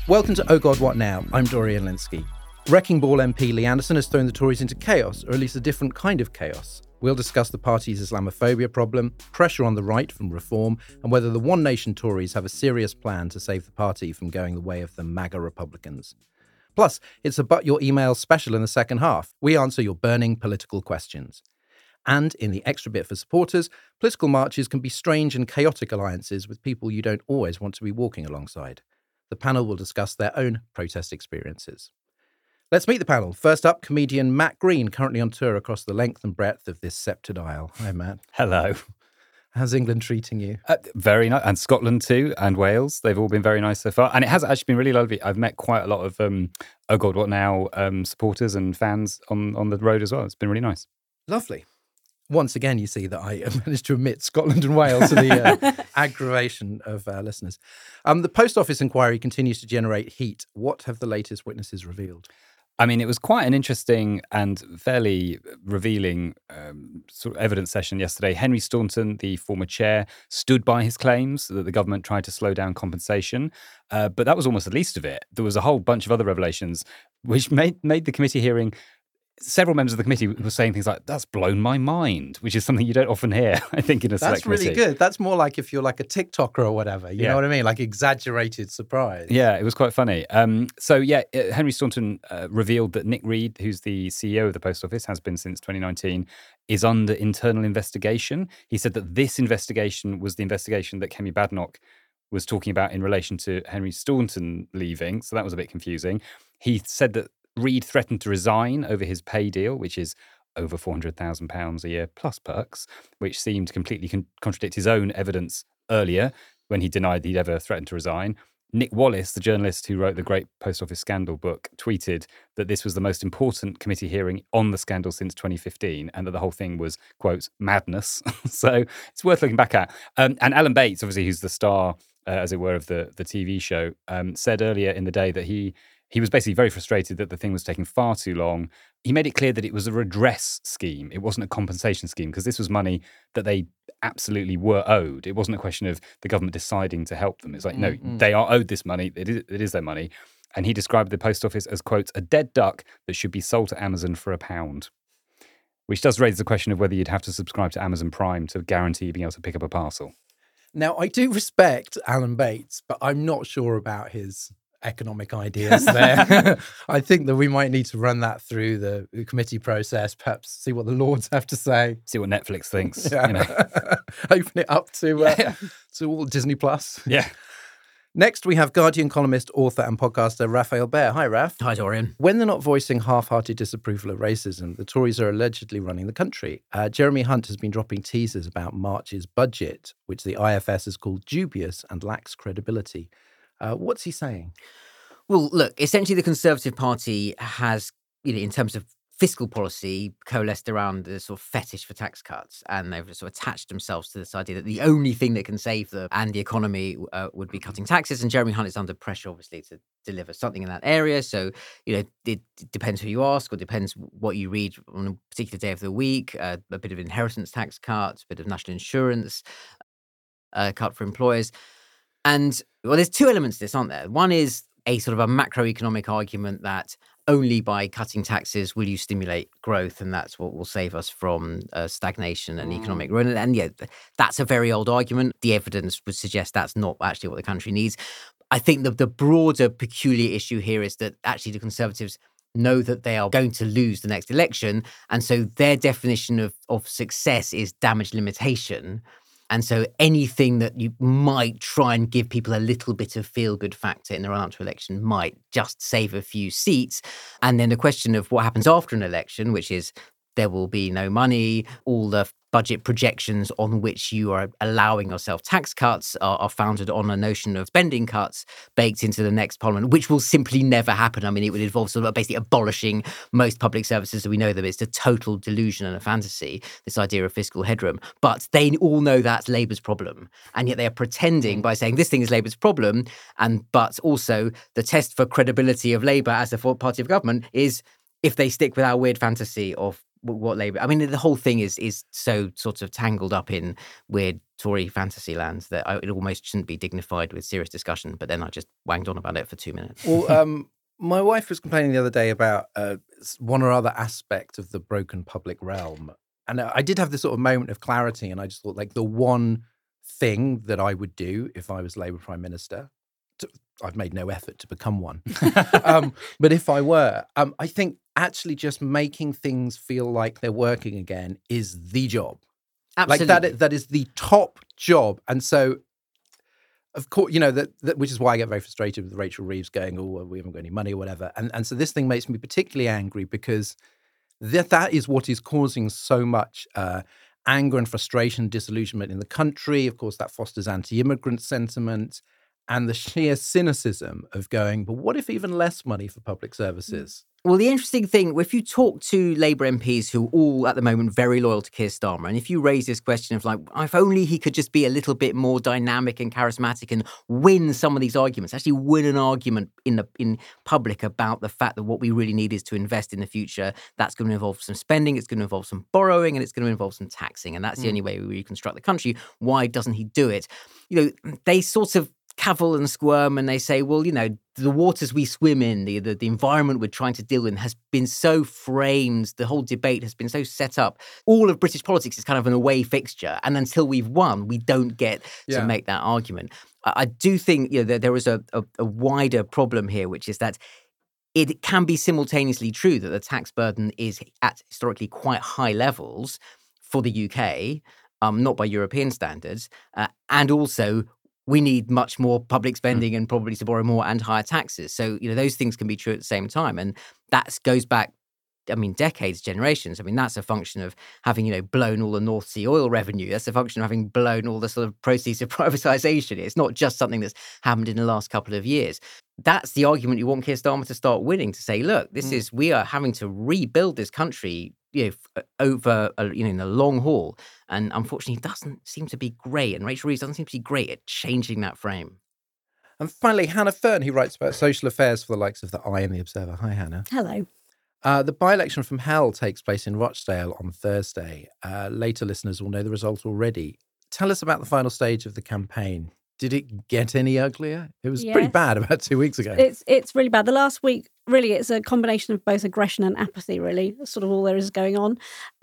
Welcome to Oh God, What Now? I'm Dorian Lynskey. Wrecking Ball MP Lee Anderson has thrown the Tories into chaos, or at least a different kind of chaos. We'll discuss the party's Islamophobia problem, pressure on the right from reform, and whether the One Nation Tories have a serious plan to save the party from going the way of the MAGA Republicans. Plus, it's a But Your Email special in the second half. We answer your burning political questions. And in the extra bit for supporters, political marches can be strange and chaotic alliances with people you don't always want to be walking alongside. The panel will discuss their own protest experiences. Let's meet the panel. First up, comedian Matt Green, currently on tour across the length and breadth of this sceptred isle. Hi, Matt. Hello. How's England treating you? Very nice. And Scotland too, and Wales. They've all been very nice so far. And it has actually been really lovely. I've met quite a lot of Oh God, What Now supporters and fans on the road as well. It's been really nice. Lovely. Once again, you see that I managed to omit Scotland and Wales to the aggravation of our listeners. The Post Office inquiry continues to generate heat. What have the latest witnesses revealed? I mean, it was quite an interesting and fairly revealing sort of evidence session yesterday. Henry Staunton, the former chair, stood by his claims that the government tried to slow down compensation. But that was almost the least of it. There was a whole bunch of other revelations which made the committee hearing. Several members of the committee were saying things like, that's blown my mind, which is something you don't often hear, I think, in a select committee. That's really good. That's more like if you're like a TikToker or whatever. You know what I mean? Like exaggerated surprise. Yeah, it was quite funny. Henry Staunton revealed that Nick Reed, who's the CEO of the Post Office, has been since 2019, is under internal investigation. He said that this investigation was the investigation that Kemi Badenoch was talking about in relation to Henry Staunton leaving. So that was a bit confusing. He said that Reed threatened to resign over his pay deal, which is over £400,000 a year plus perks, which seemed to completely contradict his own evidence earlier when he denied he'd ever threatened to resign. Nick Wallace, the journalist who wrote the great Post Office Scandal book, tweeted that this was the most important committee hearing on the scandal since 2015 and that the whole thing was, quote, madness. So it's worth looking back at. And Alan Bates, obviously, who's the star, as it were, of the TV show, said earlier in the day that he was basically very frustrated that the thing was taking far too long. He made it clear that it was a redress scheme. It wasn't a compensation scheme because this was money that they absolutely were owed. It wasn't a question of the government deciding to help them. It's like, no, they are owed this money. It is their money. And he described the Post Office as, quote, a dead duck that should be sold to Amazon for £1, which does raise the question of whether you'd have to subscribe to Amazon Prime to guarantee being able to pick up a parcel. Now, I do respect Alan Bates, but I'm not sure about his economic ideas there. I think that we might need to run that through the committee process, perhaps see what the Lords have to say. See what Netflix thinks. Yeah. You know. Open it up to all Disney Plus. Yeah. Next, we have Guardian columnist, author and podcaster Raphael Behr. Hi, Raph. Hi, Dorian. When they're not voicing half-hearted disapproval of racism, the Tories are allegedly running the country. Jeremy Hunt has been dropping teasers about March's budget, which the IFS has called dubious and lacks credibility. What's he saying? Well, look, essentially the Conservative Party has, in terms of fiscal policy, coalesced around the sort of fetish for tax cuts, and they've sort of attached themselves to this idea that the only thing that can save them and the economy would be cutting taxes. And Jeremy Hunt is under pressure, obviously, to deliver something in that area. So, it depends who you ask, or depends what you read on a particular day of the week. A bit of inheritance tax cuts, a bit of national insurance cut for employers. And, well, there's two elements to this, aren't there? One is a sort of a macroeconomic argument that only by cutting taxes will you stimulate growth, and that's what will save us from stagnation and economic ruin. And yeah, that's a very old argument. The evidence would suggest that's not actually what the country needs. I think the broader peculiar issue here is that actually the Conservatives know that they are going to lose the next election, and so their definition of success is damage limitation. And so anything that you might try and give people a little bit of feel-good factor in the run-up to election might just save a few seats. And then the question of what happens after an election, which is there will be no money, all the budget projections on which you are allowing yourself tax cuts are founded on a notion of spending cuts baked into the next parliament, which will simply never happen. I mean, it would involve sort of basically abolishing most public services as we know them. It's a total delusion and a fantasy, this idea of fiscal headroom. But they all know that's Labour's problem. And yet they are pretending by saying this thing is Labour's problem. But also the test for credibility of Labour as a party of government is if they stick with our weird fantasy of what Labour. I mean, the whole thing is so sort of tangled up in weird Tory fantasy lands that it almost shouldn't be dignified with serious discussion. But then I just wanged on about it for 2 minutes. Well, my wife was complaining the other day about one or other aspect of the broken public realm. And I did have this sort of moment of clarity. And I just thought, like, the one thing that I would do if I was Labour Prime Minister, I've made no effort to become one. But if I were, I think actually just making things feel like they're working again is the job. Absolutely. Like that is the top job. And so, of course, that which is why I get very frustrated with Rachel Reeves going, oh, well, we haven't got any money or whatever. And so this thing makes me particularly angry because that is what is causing so much anger and frustration, disillusionment in the country. Of course, that fosters anti-immigrant sentiment and the sheer cynicism of going, but what if even less money for public services? Well, the interesting thing, if you talk to Labour MPs who are all at the moment very loyal to Keir Starmer, and if you raise this question of like, if only he could just be a little bit more dynamic and charismatic and win some of these arguments, actually win an argument in public about the fact that what we really need is to invest in the future, that's going to involve some spending, it's going to involve some borrowing, and it's going to involve some taxing. And that's the only way we reconstruct the country. Why doesn't he do it? They sort of cavil and squirm and they say, well, the waters we swim in, the environment we're trying to deal in has been so framed, the whole debate has been so set up. All of British politics is kind of an away fixture. And until we've won, we don't get to make that argument. I do think that there is a wider problem here, which is that it can be simultaneously true that the tax burden is at historically quite high levels for the UK, not by European standards, and also we need much more public spending and probably to borrow more and higher taxes. So, those things can be true at the same time. And that goes back, decades, generations. That's a function of having, blown all the North Sea oil revenue. That's a function of having blown all the sort of proceeds of privatisation. It's not just something that's happened in the last couple of years. That's the argument you want Keir Starmer to start winning, to say, look, we are having to rebuild this country over in the long haul, and unfortunately, it doesn't seem to be great. And Rachel Reeves doesn't seem to be great at changing that frame. And finally, Hannah Fern, who writes about social affairs for the likes of The Eye and The Observer. Hi, Hannah. Hello. The by-election from Hell takes place in Rochdale on Thursday. Later listeners will know the result already. Tell us about the final stage of the campaign. Did it get any uglier? It was pretty bad about 2 weeks ago. It's really bad. The last week, really, it's a combination of both aggression and apathy, really. That's sort of all there is going on.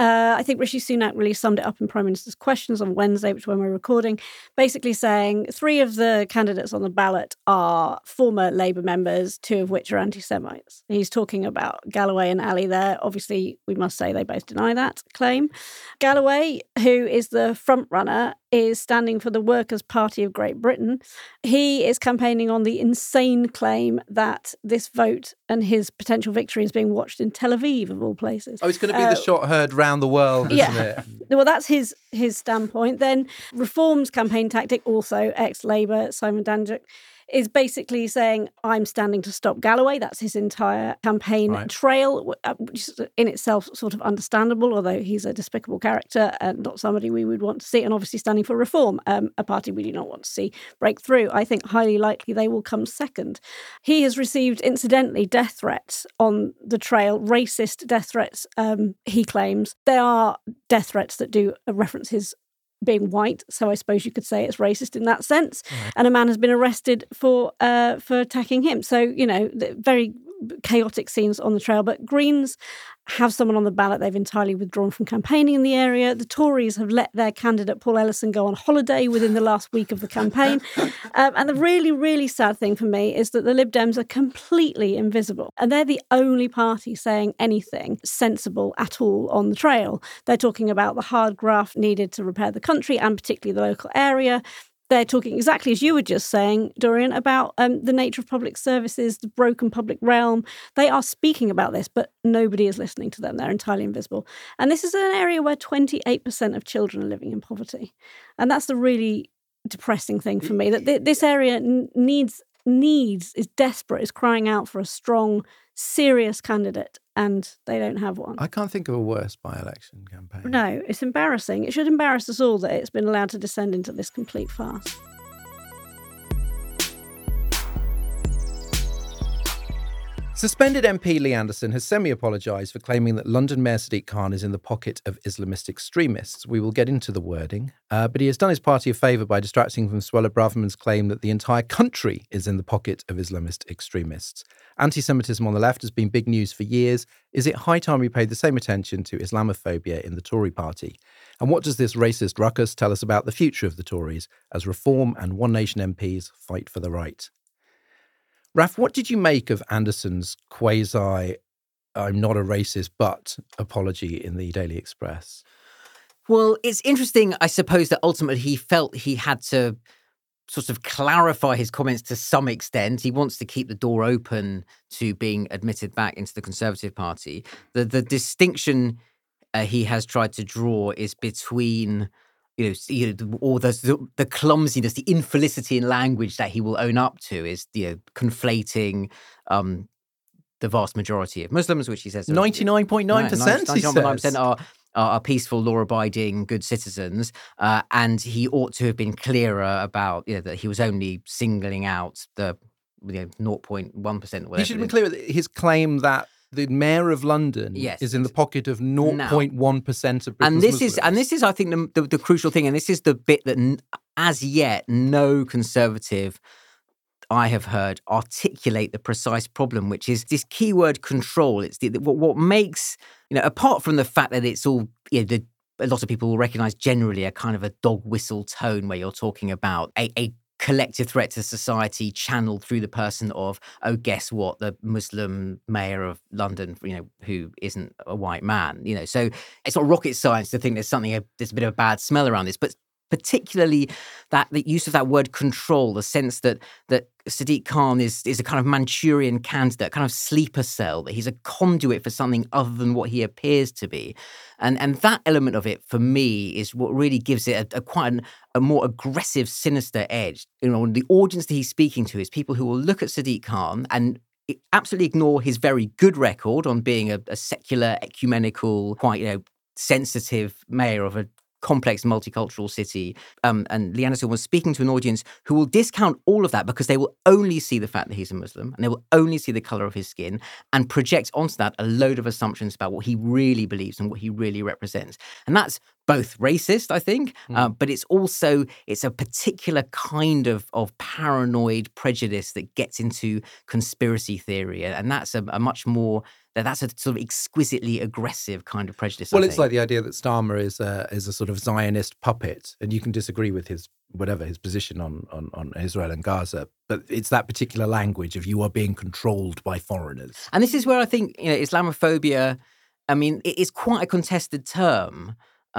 I think Rishi Sunak really summed it up in Prime Minister's Questions on Wednesday, which is when we're recording, basically saying 3 of the candidates on the ballot are former Labour members, 2 of which are anti-Semites. He's talking about Galloway and Ali there. Obviously, we must say they both deny that claim. Galloway, who is the front runner, is standing for the Workers' Party of Great Britain. He is campaigning on the insane claim that this vote and his potential victory is being watched in Tel Aviv, of all places. Oh, it's going to be the shot heard round the world, isn't it? Well, that's his standpoint. Then Reform's campaign tactic, also ex-Labour, Simon Danjuk, is basically saying, I'm standing to stop Galloway. That's his entire campaign trail, which is in itself sort of understandable, although he's a despicable character and not somebody we would want to see. And obviously standing for Reform, a party we do not want to see break through. I think highly likely they will come second. He has received, incidentally, death threats on the trail, racist death threats, he claims. They are death threats that do reference his being white, so I suppose you could say it's racist in that sense. Right. And a man has been arrested for attacking him. So, very chaotic scenes on the trail. But Greens have someone on the ballot they've entirely withdrawn from campaigning in the area. The Tories have let their candidate Paul Ellison go on holiday within the last week of the campaign. And the really, really sad thing for me is that the Lib Dems are completely invisible. And they're the only party saying anything sensible at all on the trail. They're talking about the hard graft needed to repair the country and particularly the local area. They're talking exactly as you were just saying, Dorian, about the nature of public services, the broken public realm. They are speaking about this, but nobody is listening to them. They're entirely invisible. And this is an area where 28% of children are living in poverty. And that's the really depressing thing for me, that this area is desperate, is crying out for a strong, serious candidate, and they don't have one. I can't think of a worse by-election campaign. No, it's embarrassing. It should embarrass us all that it's been allowed to descend into this complete farce. Suspended MP Lee Anderson has semi-apologised for claiming that London Mayor Sadiq Khan is in the pocket of Islamist extremists. We will get into the wording, but he has done his party a favour by distracting from Suella Braverman's claim that the entire country is in the pocket of Islamist extremists. Anti-Semitism on the left has been big news for years. Is it high time we paid the same attention to Islamophobia in the Tory party? And what does this racist ruckus tell us about the future of the Tories as Reform and One Nation MPs fight for the right? Raf, what did you make of Anderson's quasi, I'm not a racist, but apology in the Daily Express? Well, it's interesting, I suppose, that ultimately he felt he had to sort of clarify his comments to some extent. He wants to keep the door open to being admitted back into the Conservative Party. The distinction he has tried to draw is between or the clumsiness, the infelicity in language that he will own up to is conflating the vast majority of Muslims, which he says 99.9%. He says are peaceful, law-abiding, good citizens, and he ought to have been clearer about that he was only singling out the 0.1%. He should have been clear with his claim that the mayor of London is in the pocket of 0.1% of Britain's Muslims. And this is, I think, the crucial thing, and this is the bit that, as yet, no Conservative I have heard articulate the precise problem, which is this keyword control. It's what makes, apart from the fact that it's all, a lot of people will recognise generally a kind of a dog whistle tone where you're talking about a collective threat to society channeled through the person of, oh, guess what, the Muslim mayor of London, who isn't a white man, So it's not rocket science to think there's a bit of a bad smell around this, but particularly that the use of that word control, the sense that Sadiq Khan is a kind of Manchurian candidate, kind of sleeper cell, that he's a conduit for something other than what he appears to be. And that element of it, for me, is what really gives it a more aggressive, sinister edge. The audience that he's speaking to is people who will look at Sadiq Khan and absolutely ignore his very good record on being a secular, ecumenical, quite, sensitive mayor of a complex multicultural city. And Lee Anderson was speaking to an audience who will discount all of that because they will only see the fact that he's a Muslim and they will only see the colour of his skin and project onto that a load of assumptions about what he really believes and what he really represents. And that's both racist, I think, but it's a particular kind of paranoid prejudice that gets into conspiracy theory. And that's that's a sort of exquisitely aggressive kind of prejudice. Well, it's like the idea that Starmer is a sort of Zionist puppet, and you can disagree with his position on Israel and Gaza, but it's that particular language of you are being controlled by foreigners. And this is where I think Islamophobia, it is quite a contested term,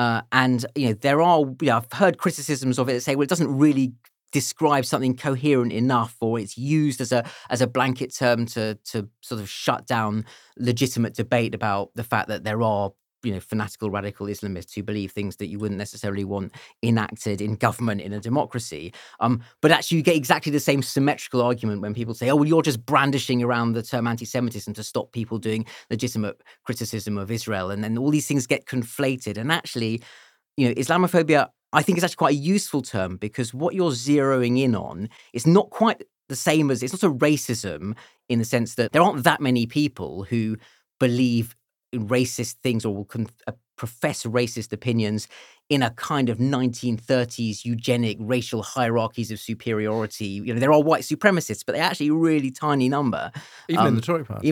and there are I've heard criticisms of it that say, well, it doesn't really describe something coherent enough, or it's used as a blanket term to sort of shut down legitimate debate about the fact that there are fanatical radical Islamists who believe things that you wouldn't necessarily want enacted in government in a democracy. But actually you get exactly the same symmetrical argument when people say, oh, well, you're just brandishing around the term anti-Semitism to stop people doing legitimate criticism of Israel. And then all these things get conflated. And actually, Islamophobia, I think, is actually quite a useful term because what you're zeroing in on is not quite the same as, it's not a racism in the sense that there aren't that many people who believe in racist things or will profess racist opinions in a kind of 1930s eugenic racial hierarchies of superiority. There are white supremacists, but they're actually a really tiny number. Even in the Tory party.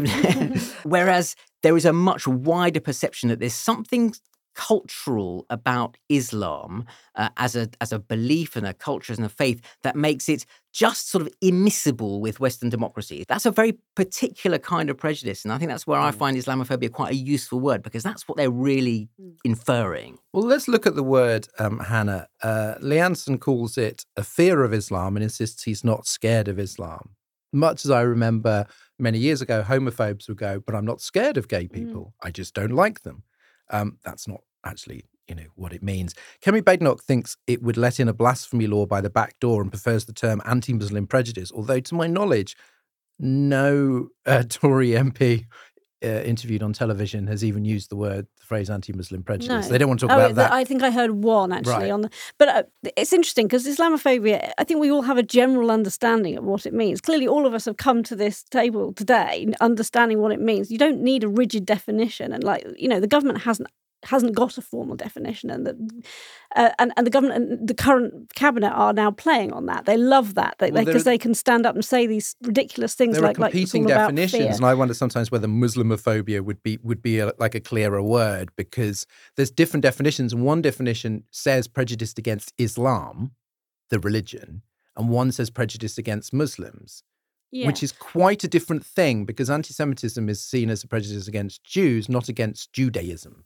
Whereas there is a much wider perception that there's something cultural about Islam as a belief and a culture and a faith that makes it just sort of immiscible with Western democracy. That's a very particular kind of prejudice, and I think that's where I find Islamophobia quite a useful word, because that's what they're really inferring. Well, let's look at the word, Hannah. Lee Anderson calls it a fear of Islam and insists he's not scared of Islam. Much as I remember many years ago, homophobes would go, but I'm not scared of gay people. I just don't like them. That's not actually, what it means. Kemi Badenoch thinks it would let in a blasphemy law by the back door and prefers the term anti-Muslim prejudice, although to my knowledge, no Tory MP interviewed on television has even used the phrase anti-Muslim prejudice. No. They don't want to talk about that. I think I heard one actually Right. But it's interesting because Islamophobia, I think we all have a general understanding of what it means. Clearly, all of us have come to this table today understanding what it means. You don't need a rigid definition, and the government hasn't got a formal definition, and the government and the current cabinet are now playing on that. They love that because they can stand up and say these ridiculous things there like are competing it's all about definitions, fear. and I wonder sometimes whether Muslimophobia would be a clearer word, because there's different definitions, and one definition says prejudice against Islam, the religion, and one says prejudice against Muslims. Yeah. Which is quite a different thing, because anti-Semitism is seen as a prejudice against Jews, not against Judaism.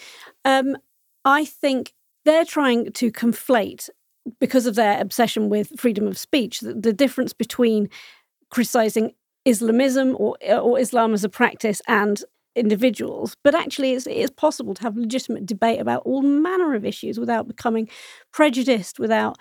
I think they're trying to conflate, because of their obsession with freedom of speech, the difference between criticising Islamism or Islam as a practice and individuals. But actually, it is possible to have legitimate debate about all manner of issues without becoming prejudiced, without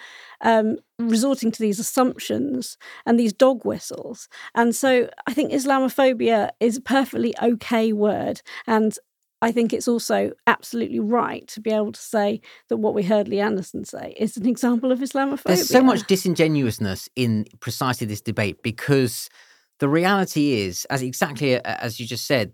resorting to these assumptions and these dog whistles. And so I think Islamophobia is a perfectly okay word. And I think it's also absolutely right to be able to say that what we heard Lee Anderson say is an example of Islamophobia. There's so much disingenuousness in precisely this debate, because the reality is, as you just said,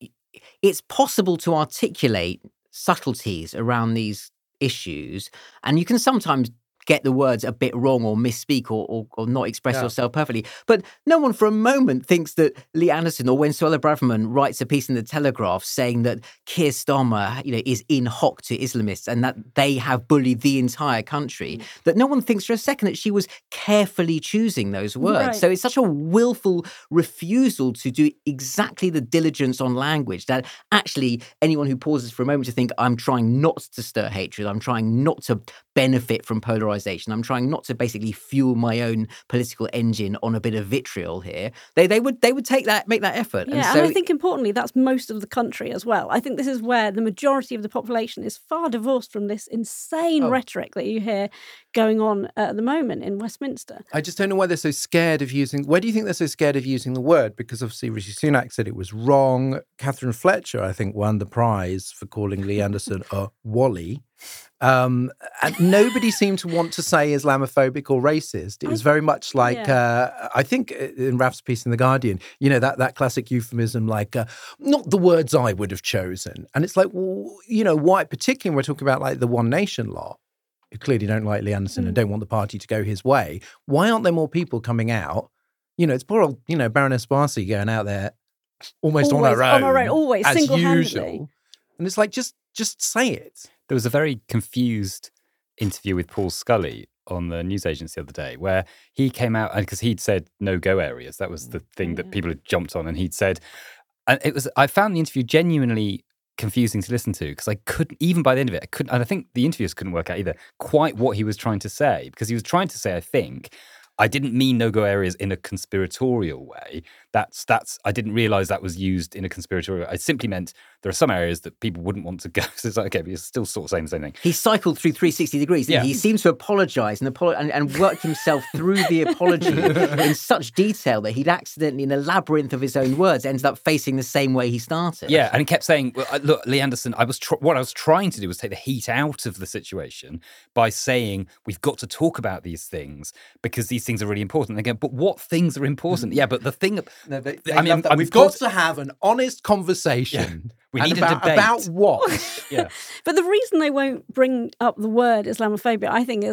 it's possible to articulate subtleties around these issues, and you can sometimes get the words a bit wrong or misspeak or not express yourself perfectly. But no one for a moment thinks that Lee Anderson or when Suella Braverman writes a piece in the Telegraph saying that Keir Starmer, is in hock to Islamists and that they have bullied the entire country, that no one thinks for a second that she was carefully choosing those words. Right. So it's such a willful refusal to do exactly the diligence on language that actually anyone who pauses for a moment to think, I'm trying not to stir hatred, I'm trying not to benefit from polarization, I'm trying not to basically fuel my own political engine on a bit of vitriol here, they would make that effort. Yeah, and I think importantly, that's most of the country as well. I think this is where the majority of the population is far divorced from this insane rhetoric that you hear going on at the moment in Westminster. I just don't know why they're so scared of using... Why do you think they're so scared of using the word? Because obviously Rishi Sunak said it was wrong. Catherine Fletcher, I think, won the prize for calling Lee Anderson a Wally. And nobody seemed to want to say Islamophobic or racist. It was very much like, I think in Raf's piece in The Guardian, that classic euphemism like, not the words I would have chosen. And it's like, well, why, particularly when we're talking about like the One Nation lot, who clearly don't like Lee Anderson and don't want the party to go his way, why aren't there more people coming out? It's poor old, Baroness Barsi going out there always on her own. Always, as single-handedly. usual. And it's like, just say it. There was a very confused interview with Paul Scully on the news agency the other day where he came out, because he'd said no-go areas. That was the thing that people had jumped on. And he'd said, and I found the interview genuinely confusing to listen to, because I couldn't, even by the end of it, and I think the interviewers couldn't work out either quite what he was trying to say, because he was trying to say, I think, I didn't mean no-go areas in a conspiratorial way. That's. I didn't realise that was used in a conspiratorial way. I simply meant there are some areas that people wouldn't want to go. So it's like, okay, but you're still sort of saying the same thing. He cycled through 360 degrees. Yeah. He seems to apologise and worked himself through the apology in such detail that he'd accidentally, in a labyrinth of his own words, ended up facing the same way he started. Yeah, and he kept saying, well, look, Lee Anderson, what I was trying to do was take the heat out of the situation by saying we've got to talk about these things because these things are really important. And they go, but what things are important? Yeah, but the thing... We've got to have an honest conversation. Yeah. We need a debate. About what? Yeah. But the reason they won't bring up the word Islamophobia, I think,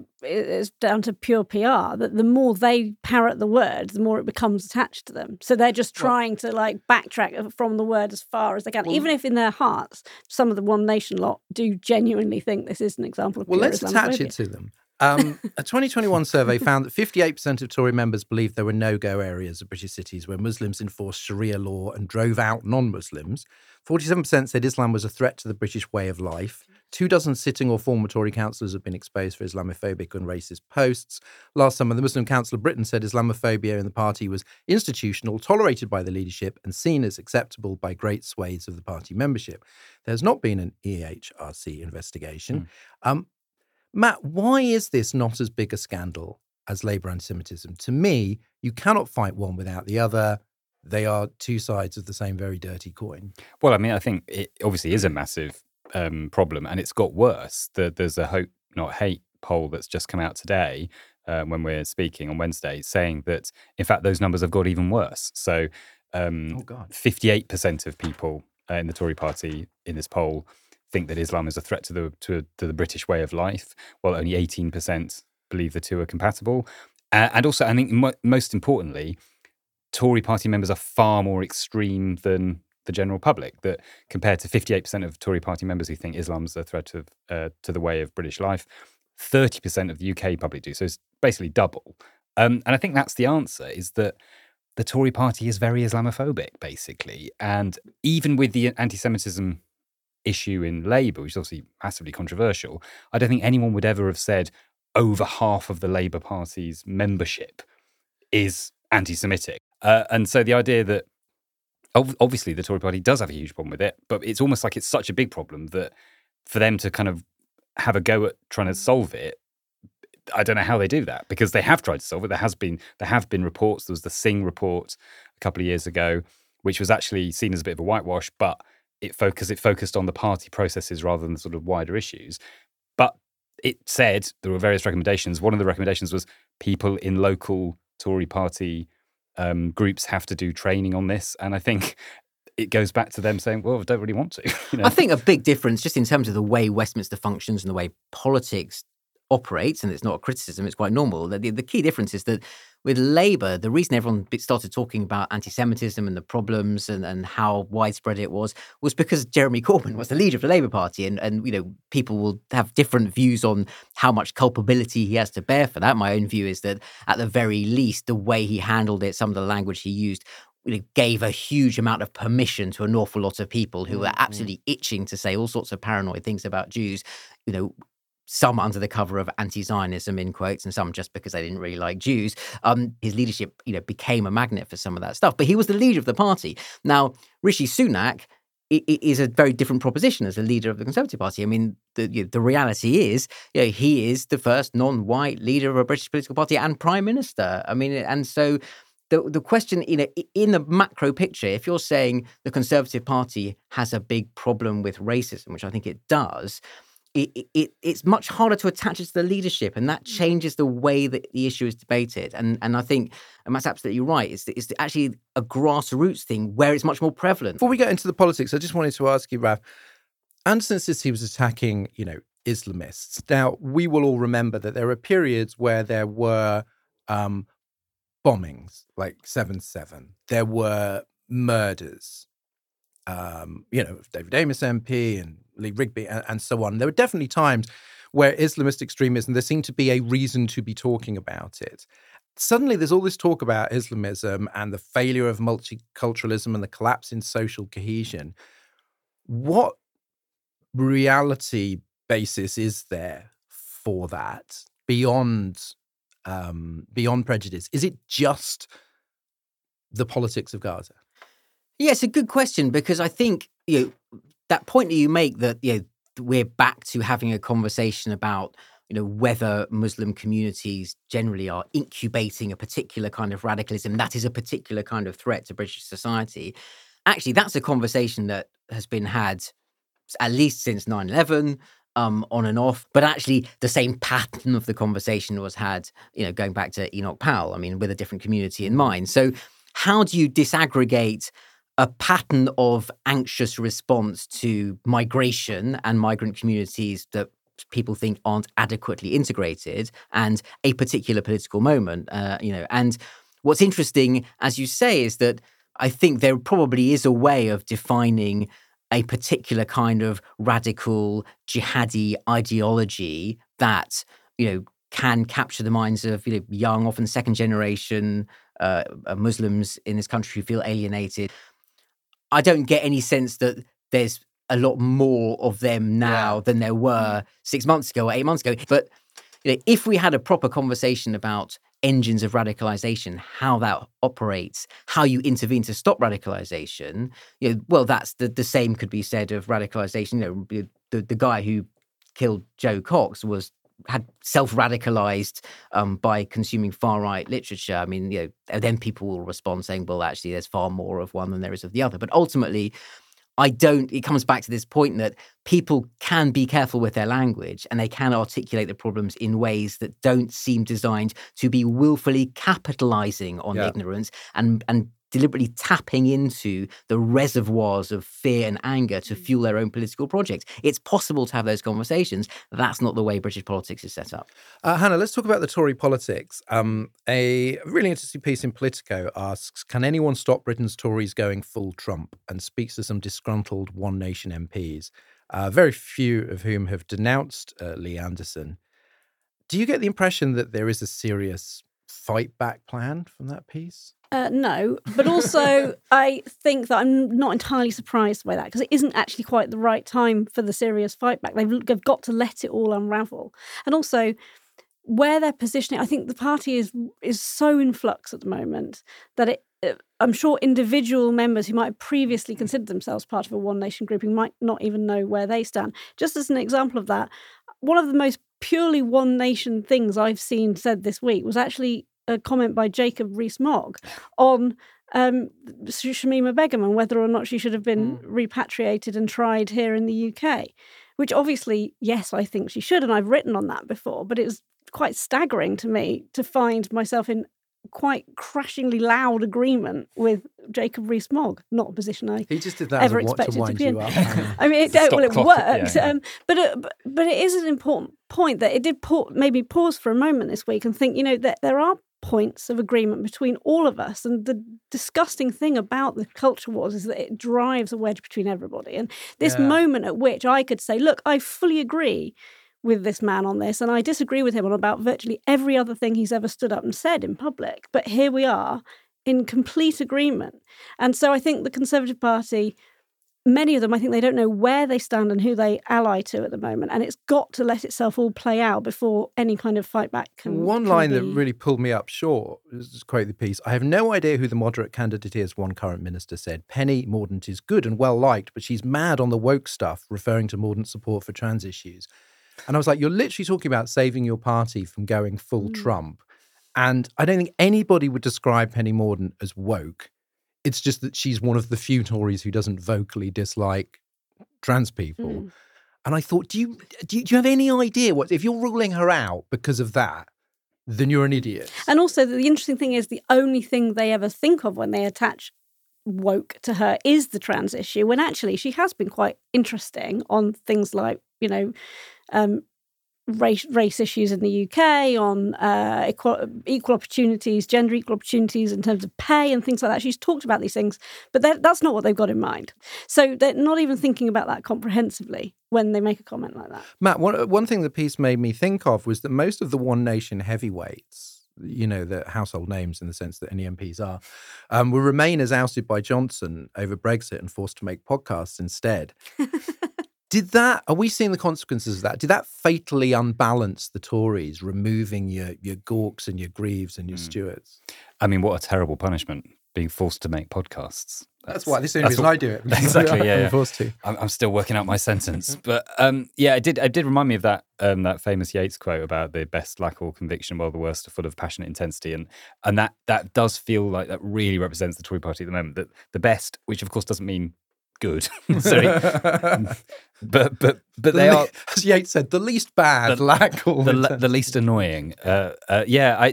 is down to pure PR. That the more they parrot the word, the more it becomes attached to them. So they're just trying to backtrack from the word as far as they can, even if in their hearts some of the One Nation lot do genuinely think this is an example of pure let's Islamophobia. attach it to them. A 2021 survey found that 58% of Tory members believed there were no-go areas of British cities where Muslims enforced Sharia law and drove out non-Muslims. 47% said Islam was a threat to the British way of life. 24 sitting or former Tory councillors have been exposed for Islamophobic and racist posts. Last summer, the Muslim Council of Britain said Islamophobia in the party was institutional, tolerated by the leadership, and seen as acceptable by great swathes of the party membership. There's not been an EHRC investigation. Matt, why is this not as big a scandal as Labour anti-Semitism? To me, you cannot fight one without the other. they are two sides of the same very dirty coin. Well, I mean, I think it obviously is a massive problem, and it's got worse. There's a Hope Not Hate poll that's just come out today when we're speaking on Wednesday, saying that, in fact, those numbers have got even worse. So 58% of people in the Tory party in this poll think that Islam is a threat to the British way of life, while only 18% believe the two are compatible. And also, I think most importantly, Tory party members are far more extreme than the general public. That compared to 58% of Tory party members who think Islam's a threat to the way of British life, 30% of the UK public do. So it's basically double. And I think that's the answer, is that the Tory party is very Islamophobic, basically. And even with the anti-Semitism issue in Labour, which is obviously massively controversial, I don't think anyone would ever have said over half of the Labour Party's membership is anti-Semitic. And so the idea that obviously the Tory party does have a huge problem with it, but it's almost like it's such a big problem that for them to kind of have a go at trying to solve it, I don't know how they do that, because they have tried to solve it. There have been reports. There was the Singh report a couple of years ago, which was actually seen as a bit of a whitewash, but it focused on the party processes rather than the sort of wider issues. But it said there were various recommendations. One of the recommendations was people in local Tory party groups have to do training on this. And I think it goes back to them saying, well, I don't really want to. You know? I think a big difference just in terms of the way Westminster functions and the way politics operates, and it's not a criticism, it's quite normal. The key difference is that with Labour, the reason everyone started talking about anti-Semitism and the problems and how widespread it was because Jeremy Corbyn was the leader of the Labour Party, and you know, people will have different views on how much culpability he has to bear for that. My own view is that at the very least, the way he handled it, some of the language he used, gave a huge amount of permission to an awful lot of people who were absolutely itching to say all sorts of paranoid things about Jews, you know, some under the cover of anti-Zionism in quotes, and some just because they didn't really like Jews. His leadership, you know, became a magnet for some of that stuff. But he was the leader of the party. Now, Rishi Sunak is a very different proposition as the leader of the Conservative Party. I mean, the reality is, you know, he is the first non-white leader of a British political party and prime minister. I mean, and so the question, you know, in the macro picture, if you're saying the Conservative Party has a big problem with racism, which I think it does, it's much harder to attach it to the leadership, and that changes the way that the issue is debated. And I think, and that's absolutely right, it's actually a grassroots thing where it's much more prevalent. Before we get into the politics, I just wanted to ask you, Raf, Anderson says he was attacking, you know, Islamists. Now, we will all remember that there are periods where there were bombings, like 7/7. There were murders, you know, David Amess MP and Lee Rigby and so on. There were definitely times where Islamist extremism, there seemed to be a reason to be talking about it. Suddenly there's all this talk about Islamism and the failure of multiculturalism and the collapse in social cohesion. What reality basis is there for that beyond prejudice? Is it just the politics of Gaza? Yeah, it's a good question, because I think, you know, that point that you make, that, you know, we're back to having a conversation about, you know, whether Muslim communities generally are incubating a particular kind of radicalism that is a particular kind of threat to British society. Actually, that's a conversation that has been had at least since 9/11, on and off. But actually, the same pattern of the conversation was had, you know, going back to Enoch Powell, I mean, with a different community in mind. So how do you disaggregate a pattern of anxious response to migration and migrant communities that people think aren't adequately integrated and a particular political moment, you know? And what's interesting, as you say, is that I think there probably is a way of defining a particular kind of radical jihadi ideology that, you know, can capture the minds of, you know, young, often second generation Muslims in this country who feel alienated. I don't get any sense that there's a lot more of them now than there were 6 months ago or 8 months ago. But, you know, if we had a proper conversation about engines of radicalization, how that operates, how you intervene to stop radicalization, you know, well, that's the same could be said of radicalization. You know, the guy who killed Joe Cox was had self-radicalized by consuming far-right literature. I mean, then people will respond saying, well, actually, there's far more of one than there is of the other. But ultimately, it comes back to this point that people can be careful with their language and they can articulate the problems in ways that don't seem designed to be willfully capitalizing on ignorance and deliberately tapping into the reservoirs of fear and anger to fuel their own political projects. It's possible to have those conversations. That's not the way British politics is set up. Hannah, let's talk about the Tory politics. A really interesting piece in Politico asks, can anyone stop Britain's Tories going full Trump? And speaks to some disgruntled One Nation MPs, very few of whom have denounced Lee Anderson. Do you get the impression that there is a serious fight back plan from that piece? No, but also I think that I'm not entirely surprised by that because it isn't actually quite the right time for the serious fight back. They've got to let it all unravel. And also, where they're positioning, I think the party is so in flux at the moment that I'm sure individual members who might have previously considered themselves part of a One Nation grouping might not even know where they stand. Just as an example of that, one of the most purely One Nation things I've seen said this week was actually a comment by Jacob Rees-Mogg on Shamima Begum and whether or not she should have been repatriated and tried here in the UK, which obviously, yes, I think she should, and I've written on that before, but it was quite staggering to me to find myself in quite crashingly loud agreement with Jacob Rees-Mogg, not a position I he just did that ever as a expected to wind be in. you up. I mean, it worked, but it is an important point that it did maybe pause for a moment this week and think, that there are points of agreement between all of us. And the disgusting thing about the culture wars is that it drives a wedge between everybody. And this moment at which I could say, look, I fully agree with this man on this, and I disagree with him on about virtually every other thing he's ever stood up and said in public. But here we are in complete agreement. And so I think the Conservative Party, many of them, I think they don't know where they stand and who they ally to at the moment. And it's got to let itself all play out before any kind of fight back can One line that really pulled me up short, just to quote the piece, I have no idea who the moderate candidate is, one current minister said. Penny Mordaunt is good and well liked, but she's mad on the woke stuff, referring to Mordaunt's support for trans issues. And I was like, you're literally talking about saving your party from going full Trump. And I don't think anybody would describe Penny Mordaunt as woke. It's just that she's one of the few Tories who doesn't vocally dislike trans people. And I thought, do you have any idea what, if you're ruling her out because of that, then you're an idiot. And also the interesting thing is the only thing they ever think of when they attach woke to her is the trans issue, when actually she has been quite interesting on things like, race issues in the UK, on equal opportunities, gender equal opportunities in terms of pay and things like that. She's talked about these things, but that's not what they've got in mind. So they're not even thinking about that comprehensively when they make a comment like that. Matt, one thing the piece made me think of was that most of the One Nation heavyweights, the household names in the sense that any MPs are, were Remainers ousted by Johnson over Brexit and forced to make podcasts instead. Are we seeing the consequences of that? Did that fatally unbalance the Tories, removing your Gawks and your Greaves and your Stewarts? I mean, what a terrible punishment, being forced to make podcasts. That's why. This is the only reason I do it. Exactly, yeah. I'm forced to. I'm still working out my sentence. But it did remind me of that famous Yeats quote about the best lack all conviction while the worst are full of passionate intensity. And that does feel like that really represents the Tory party at the moment. That the best, which of course doesn't mean good. Sorry. but they are, as Yeats said, the least bad, lack all the least annoying. I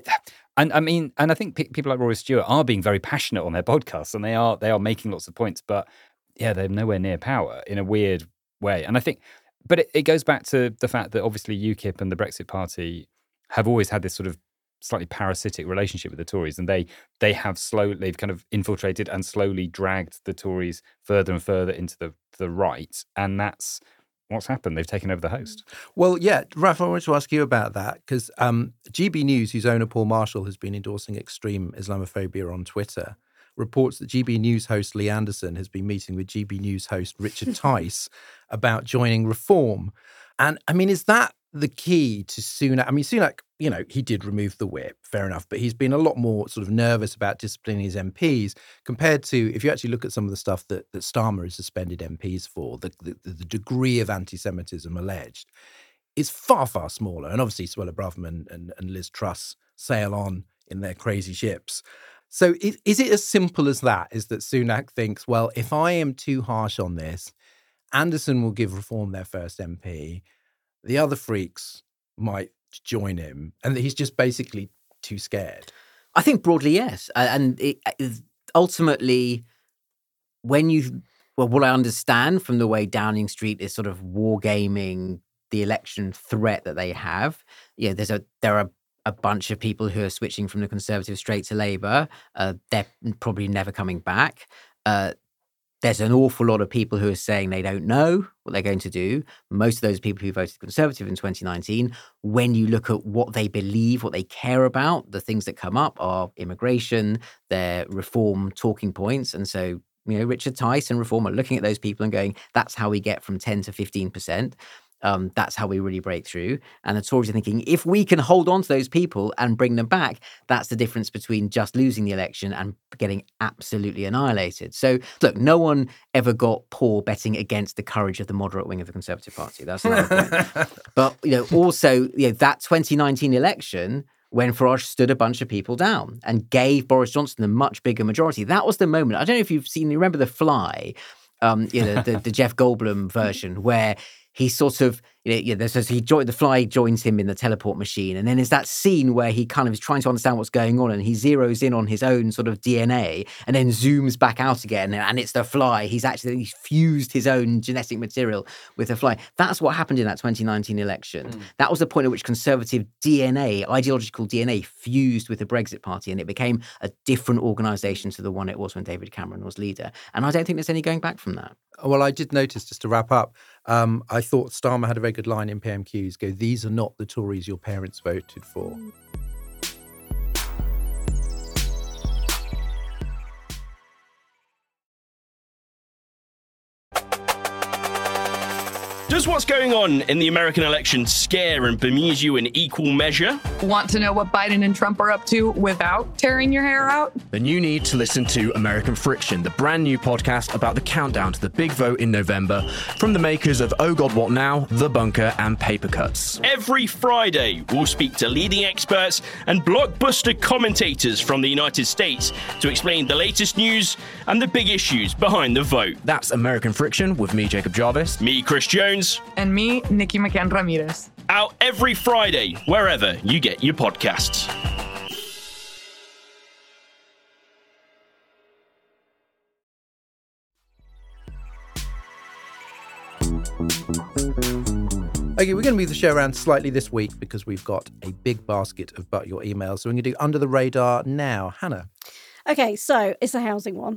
think people like Rory Stewart are being very passionate on their podcasts, and they are making lots of points, but they're nowhere near power in a weird way. And I think, but it goes back to the fact that obviously UKIP and the Brexit Party have always had this sort of slightly parasitic relationship with the Tories, and they've kind of infiltrated and slowly dragged the Tories further and further into the right, and that's what's happened. They've taken over the host. Well, yeah, Raf, I wanted to ask you about that because GB News, whose owner Paul Marshall has been endorsing extreme Islamophobia on Twitter, reports that GB News host Lee Anderson has been meeting with GB News host Richard Tice about joining Reform. And I mean, is that the key to Sunak? I mean, Sunak, he did remove the whip, fair enough, but he's been a lot more sort of nervous about disciplining his MPs compared to, if you actually look at some of the stuff that Starmer has suspended MPs for, the degree of anti-Semitism alleged. is far, far smaller. And obviously Suella Braverman and Liz Truss sail on in their crazy ships. So is it as simple as that? Is that Sunak thinks, well, if I am too harsh on this, Anderson will give Reform their first MP, the other freaks might join him, and that he's just basically too scared? I think broadly, yes. And ultimately, what I understand from the way Downing Street is sort of wargaming the election threat that they have, there are a bunch of people who are switching from the Conservatives straight to Labour. They're probably never coming back. There's an awful lot of people who are saying they don't know what they're going to do. Most of those people who voted Conservative in 2019, when you look at what they believe, what they care about, the things that come up are immigration, their Reform talking points. And so, Richard Tice and Reform are looking at those people and going, that's how we get from 10 to 15%. That's how we really break through. And the Tories are thinking, if we can hold on to those people and bring them back, that's the difference between just losing the election and getting absolutely annihilated. So, look, no one ever got poor betting against the courage of the moderate wing of the Conservative Party. That's another point. But, also, that 2019 election, when Farage stood a bunch of people down and gave Boris Johnson a much bigger majority, that was the moment. I don't know if you remember The Fly, the Jeff Goldblum version, where he sort of, the Fly joins him in the teleport machine. And then there's that scene where he kind of is trying to understand what's going on, and he zeroes in on his own sort of DNA and then zooms back out again. And it's the Fly. He's fused his own genetic material with the Fly. That's what happened in that 2019 election. That was the point at which Conservative DNA, ideological DNA, fused with the Brexit Party, and it became a different organisation to the one it was when David Cameron was leader. And I don't think there's any going back from that. Well, I did notice, just to wrap up, I thought Starmer had a very good line in PMQs, these are not the Tories your parents voted for. Does what's going on in the American election scare and bemuse you in equal measure? Want to know what Biden and Trump are up to without tearing your hair out? Then you need to listen to American Friction, the brand new podcast about the countdown to the big vote in November, from the makers of Oh God What Now, The Bunker, and Paper Cuts. Every Friday, we'll speak to leading experts and blockbuster commentators from the United States to explain the latest news and the big issues behind the vote. That's American Friction with me, Jacob Jarvis. Me, Chris Jones. And me, Nikki McCann Ramirez. Out every Friday, wherever you get your podcasts. Okay, we're going to move the show around slightly this week because we've got a big basket of But Your Emails. So we're going to do Under the Radar now. Hannah. Okay, so it's a housing one.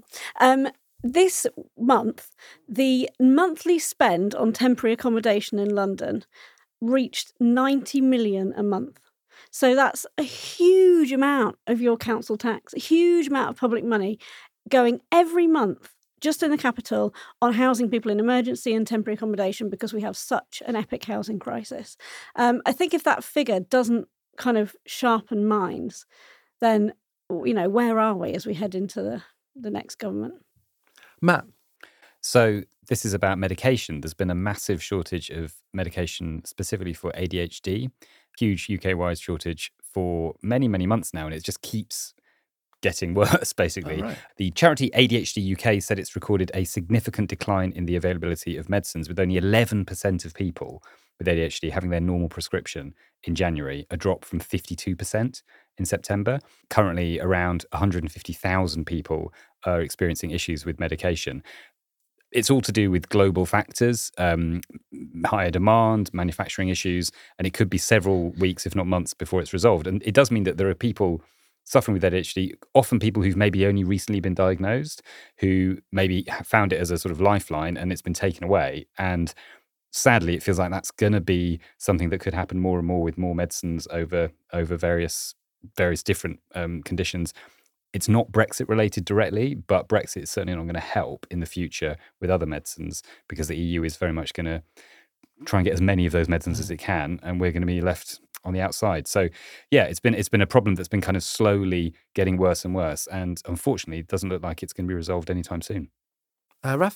This month, the monthly spend on temporary accommodation in London reached 90 million a month. So that's a huge amount of your council tax, a huge amount of public money going every month just in the capital on housing people in emergency and temporary accommodation because we have such an epic housing crisis. I think if that figure doesn't kind of sharpen minds, then, where are we as we head into the next government? Matt. So this is about medication. There's been a massive shortage of medication specifically for ADHD, huge UK-wide shortage for many, many months now, and it just keeps getting worse, basically. Right. The charity ADHD UK said it's recorded a significant decline in the availability of medicines, with only 11% of people with ADHD having their normal prescription in January, a drop from 52% in September. Currently, around 150,000 people are experiencing issues with medication. It's all to do with global factors, higher demand, manufacturing issues, and it could be several weeks, if not months, before it's resolved. And it does mean that there are people suffering with ADHD, often people who've maybe only recently been diagnosed, who maybe found it as a sort of lifeline and it's been taken away. And sadly, it feels like that's going to be something that could happen more and more with more medicines over various different conditions. It's not Brexit related directly, but Brexit is certainly not going to help in the future with other medicines because the EU is very much going to try and get as many of those medicines as it can, and we're going to be left on the outside. So, yeah, it's been a problem that's been kind of slowly getting worse and worse, and unfortunately, it doesn't look like it's going to be resolved anytime soon. Raf?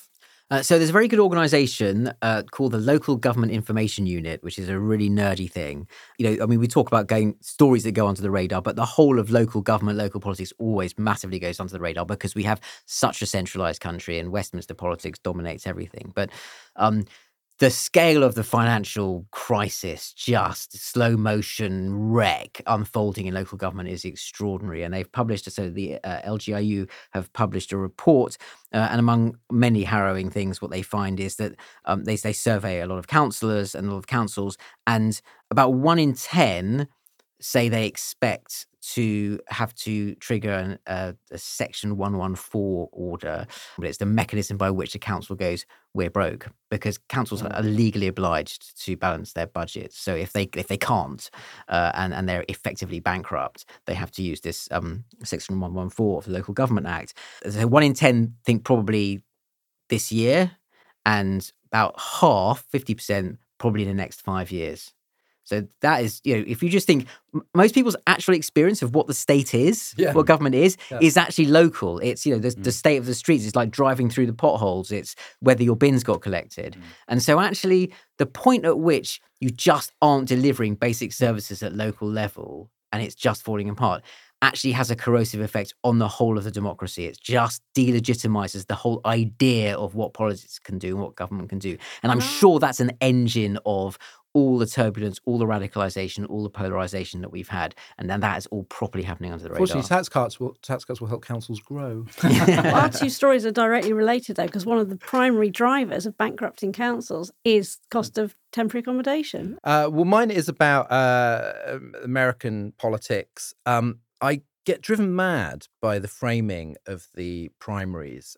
So there's a very good organisation called the Local Government Information Unit, which is a really nerdy thing. We talk about stories that go onto the radar, but the whole of local government, local politics always massively goes onto the radar because we have such a centralised country and Westminster politics dominates everything. But the scale of the financial crisis, just slow motion wreck unfolding in local government is extraordinary. And they've published, so the LGIU have published a report. And among many harrowing things, what they find is that they survey a lot of councillors and a lot of councils, and about 1 in 10 say they expect to have to trigger a Section 114 order. But it's the mechanism by which the council goes, we're broke, because councils are legally obliged to balance their budgets. So if they can't and they're effectively bankrupt, they have to use this Section 114 of the Local Government Act. So 1 in 10 think probably this year, and about half, 50%, probably in the next 5 years. So that is, if you just think most people's actual experience of what the state is, what government is actually local. It's, the state of the streets. It's like driving through the potholes. It's whether your bins got collected. And so actually the point at which you just aren't delivering basic services at local level and it's just falling apart actually has a corrosive effect on the whole of the democracy. It just delegitimizes the whole idea of what politics can do and what government can do. And I'm sure that's an engine of all the turbulence, all the radicalization, all the polarization that we've had. And then that is all properly happening under the radar. Fortunately, tax cuts will help councils grow. Well, our two stories are directly related, though, because one of the primary drivers of bankrupting councils is cost of temporary accommodation. Well, mine is about American politics. I get driven mad by the framing of the primaries.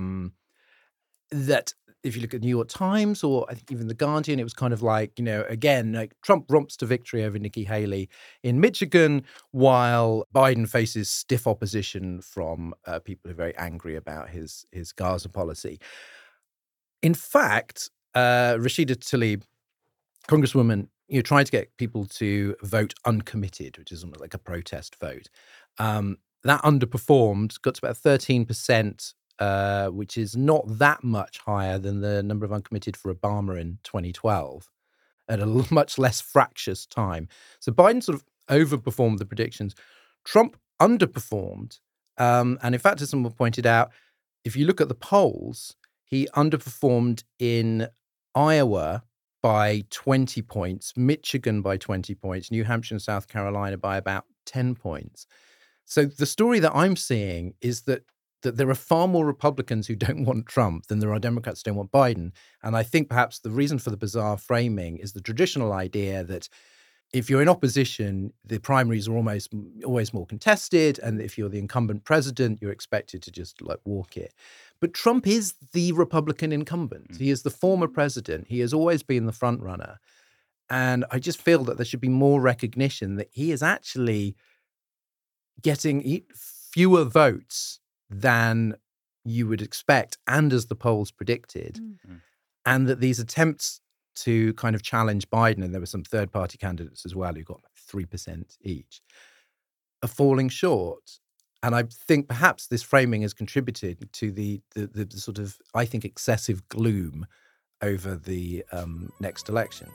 That if you look at New York Times or I think even The Guardian, it was kind of like, again, like Trump romps to victory over Nikki Haley in Michigan, while Biden faces stiff opposition from people who are very angry about his Gaza policy. In fact, Rashida Tlaib, Congresswoman, tried to get people to vote uncommitted, which is almost like a protest vote. That underperformed, got to about 13%. Which is not that much higher than the number of uncommitted for Obama in 2012 at a much less fractious time. So Biden sort of overperformed the predictions. Trump underperformed. And in fact, as someone pointed out, if you look at the polls, he underperformed in Iowa by 20 points, Michigan by 20 points, New Hampshire and South Carolina by about 10 points. So the story that I'm seeing is that there are far more Republicans who don't want Trump than there are Democrats who don't want Biden. And I think perhaps the reason for the bizarre framing is the traditional idea that if you're in opposition, the primaries are always more contested. And if you're the incumbent president, you're expected to just walk it. But Trump is the Republican incumbent. He is the former president. He has always been the front runner. And I just feel that there should be more recognition that he is actually getting fewer votes than you would expect, and as the polls predicted, and that these attempts to kind of challenge Biden, and there were some third-party candidates as well who got 3% each, are falling short. And I think perhaps this framing has contributed to the sort of, I think, excessive gloom over the next election.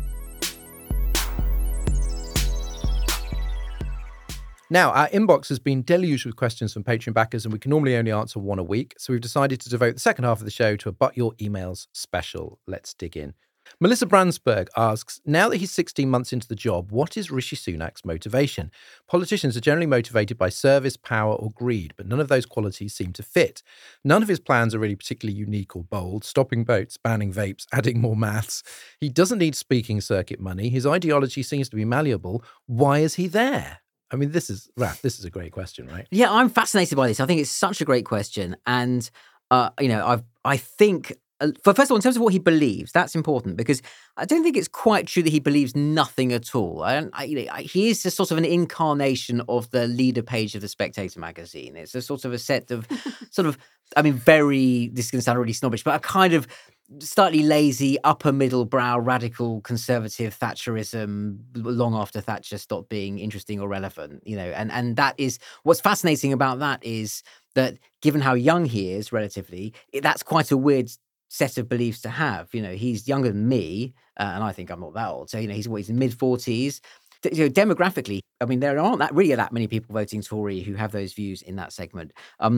Now, our inbox has been deluged with questions from Patreon backers, and we can normally only answer one a week. So we've decided to devote the second half of the show to a But Your Emails special. Let's dig in. Melissa Brandsberg asks, now that he's 16 months into the job, what is Rishi Sunak's motivation? Politicians are generally motivated by service, power, or greed, but none of those qualities seem to fit. None of his plans are really particularly unique or bold. Stopping boats, banning vapes, adding more maths. He doesn't need speaking circuit money. His ideology seems to be malleable. Why is he there? I mean, this is a great question, right? Yeah, I'm fascinated by this. I think it's such a great question. And, I think, first of all, in terms of what he believes, that's important because I don't think it's quite true that he believes nothing at all. He is just sort of an incarnation of the leader page of the Spectator magazine. It's a sort of a set of this is going to sound really snobbish, but a kind of slightly lazy, upper middle brow, radical conservative Thatcherism long after Thatcher stopped being interesting or relevant, and that is what's fascinating about that is that given how young he is relatively, that's quite a weird set of beliefs to have. He's younger than me, and I think I'm not that old. So, he's in mid-40s. Demographically, I mean, there aren't that many people voting Tory who have those views in that segment.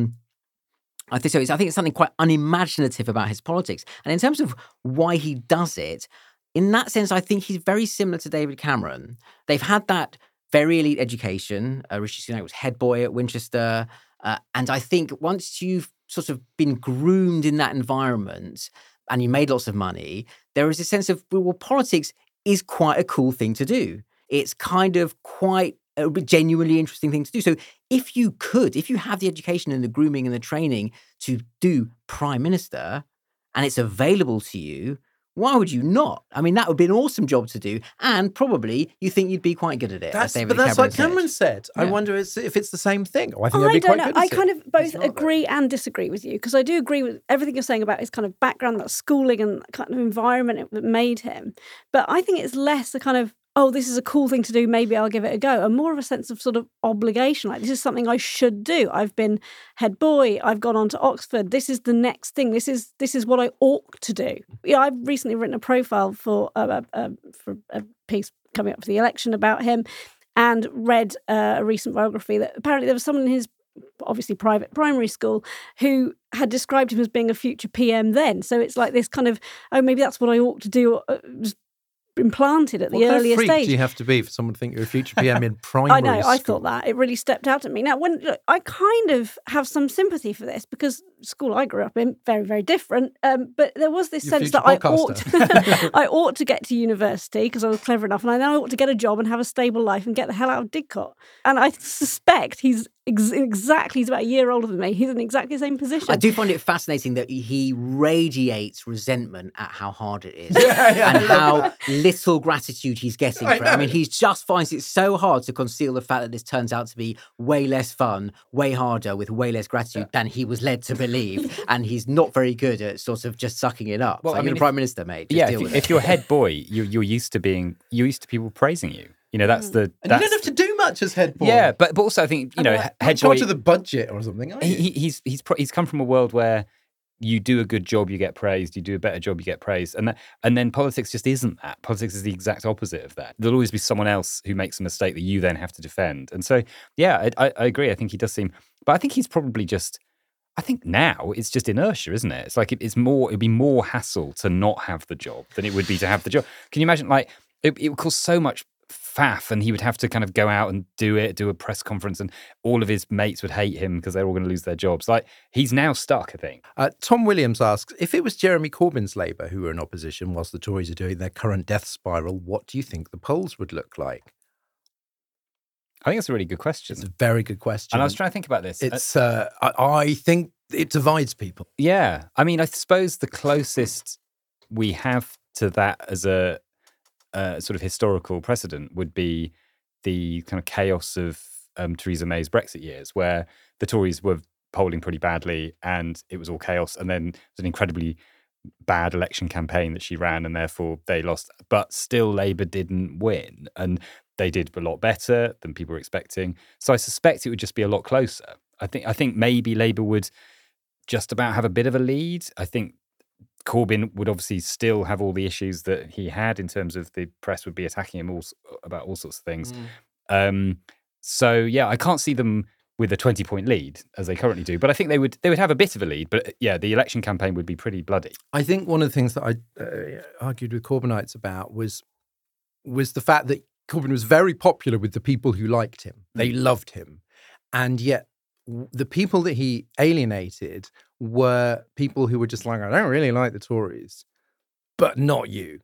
I think so. I think it's something quite unimaginative about his politics. And in terms of why he does it, in that sense, I think he's very similar to David Cameron. They've had that very elite education. Rishi Sunak was head boy at Winchester. And I think once you've sort of been groomed in that environment and you made lots of money, there is a sense of, well, politics is quite a cool thing to do. It's kind of quite a genuinely interesting thing to do. So if you have the education and the grooming and the training to do Prime Minister and it's available to you, why would you not? I mean, that would be an awesome job to do. And probably you think you'd be quite good at it. But that's what Cameron said. Yeah. I wonder if it's the same thing. I think I'd be quite good at it. I kind of both agree and disagree with you, because I do agree with everything you're saying about his kind of background, that schooling and kind of environment that made him. But I think it's less a kind of, oh, this is a cool thing to do, maybe I'll give it a go, and more of a sense of sort of obligation, like this is something I should do. I've been head boy, I've gone on to Oxford, this is the next thing, this is what I ought to do. I've recently written a profile for a piece coming up for the election about him, and read a recent biography that apparently there was someone in his obviously private primary school who had described him as being a future PM then. So it's like this kind of, oh, maybe that's what I ought to do, implanted at the earliest stage. What do you have to be for someone to think you're a future PM in primary school? I know, I thought that. It really stepped out at me. Now, I kind of have some sympathy for this, because school I grew up in, very, very different, but there was this sense that I ought to get to university because I was clever enough, and I ought to get a job and have a stable life and get the hell out of Didcot. And I suspect he's about a year older than me. He's in exactly the same position. I do find it fascinating that he radiates resentment at how hard it is and how little gratitude he's getting for it. I mean, he just finds it so hard to conceal the fact that this turns out to be way less fun, way harder, with way less gratitude than he was led to believe. And he's not very good at sort of just sucking it up. Well, I mean, you're the Prime Minister, mate. If you're head boy, you're used to people praising you. That's and you don't have to do much as head boy. Yeah, but also I think head boy to the budget or something. He's come from a world where you do a good job, you get praised. You do a better job, you get praised. And then politics just isn't that. Politics is the exact opposite of that. There'll always be someone else who makes a mistake that you then have to defend. And so, yeah, I agree. I think he does seem, but I think he's probably just. I think now it's just inertia, isn't it? It's like it'd be more hassle to not have the job than it would be to have the job. Can you imagine? Like it would cause so much faff, and he would have to kind of go out and do a press conference, and all of his mates would hate him because they're all going to lose their jobs. Like he's now stuck, I think. Tom Williams asks, if it was Jeremy Corbyn's Labour who were in opposition whilst the Tories are doing their current death spiral, what do you think the polls would look like? I think it's a really good question. It's a very good question. And I was trying to think about this. It's I think it divides people. Yeah. I mean, I suppose the closest we have to that as a sort of historical precedent would be the kind of chaos of Theresa May's Brexit years, where the Tories were polling pretty badly and it was all chaos. And then it was an incredibly bad election campaign that she ran, and therefore they lost. But still, Labour didn't win. And they did a lot better than people were expecting. So I suspect it would just be a lot closer. I think maybe Labour would just about have a bit of a lead. I think Corbyn would obviously still have all the issues that he had in terms of the press would be attacking him about all sorts of things. So yeah, I can't see them with a 20-point lead as they currently do, but I think they would have a bit of a lead. But yeah, the election campaign would be pretty bloody. I think one of the things that I argued with Corbynites about was the fact that Corbyn was very popular with the people who liked him. They loved him. And yet the people that he alienated were people who were just like, I don't really like the Tories, but not you.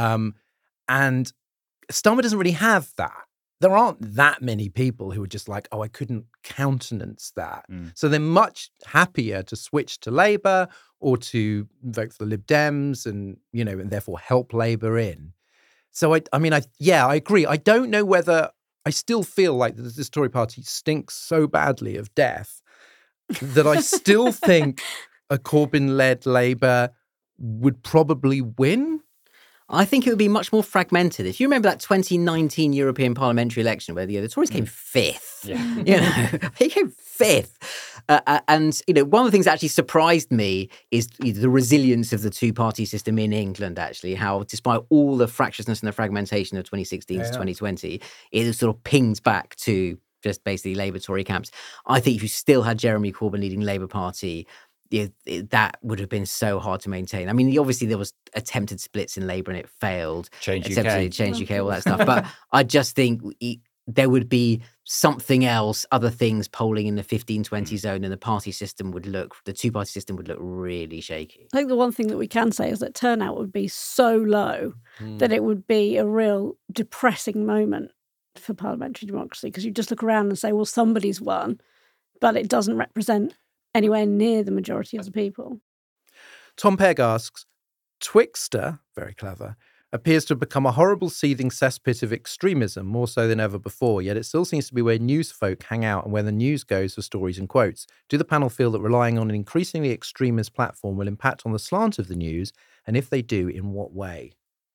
And Starmer doesn't really have that. There aren't that many people who are just like, oh, I couldn't countenance that. So they're much happier to switch to Labour or to vote for the Lib Dems and therefore help Labour in. So, I agree. I don't know whether I still feel like this Tory party stinks so badly of death that I still think a Corbyn-led Labour would probably win. I think it would be much more fragmented. If you remember that 2019 European parliamentary election where the Tories came fifth, they came fifth. And, one of the things that actually surprised me is the resilience of the two-party system in England, actually, how despite all the fractiousness and the fragmentation of 2016 to 2020, it sort of pings back to just basically Labour-Tory camps. I think if you still had Jeremy Corbyn leading Labour Party, that would have been so hard to maintain. I mean, obviously there was attempted splits in Labour and it failed. Change UK, all that stuff. But I just think there would be something else, other things polling in the 15-20 zone, and the two-party system would look really shaky. I think the one thing that we can say is that turnout would be so low that it would be a real depressing moment for parliamentary democracy, because you just look around and say, well, somebody's won, but it doesn't represent anywhere near the majority of the people. Tom Pegg asks, Twixter, very clever, appears to have become a horrible seething cesspit of extremism, more so than ever before, yet it still seems to be where news folk hang out and where the news goes for stories and quotes. Do the panel feel that relying on an increasingly extremist platform will impact on the slant of the news, and if they do, in what way?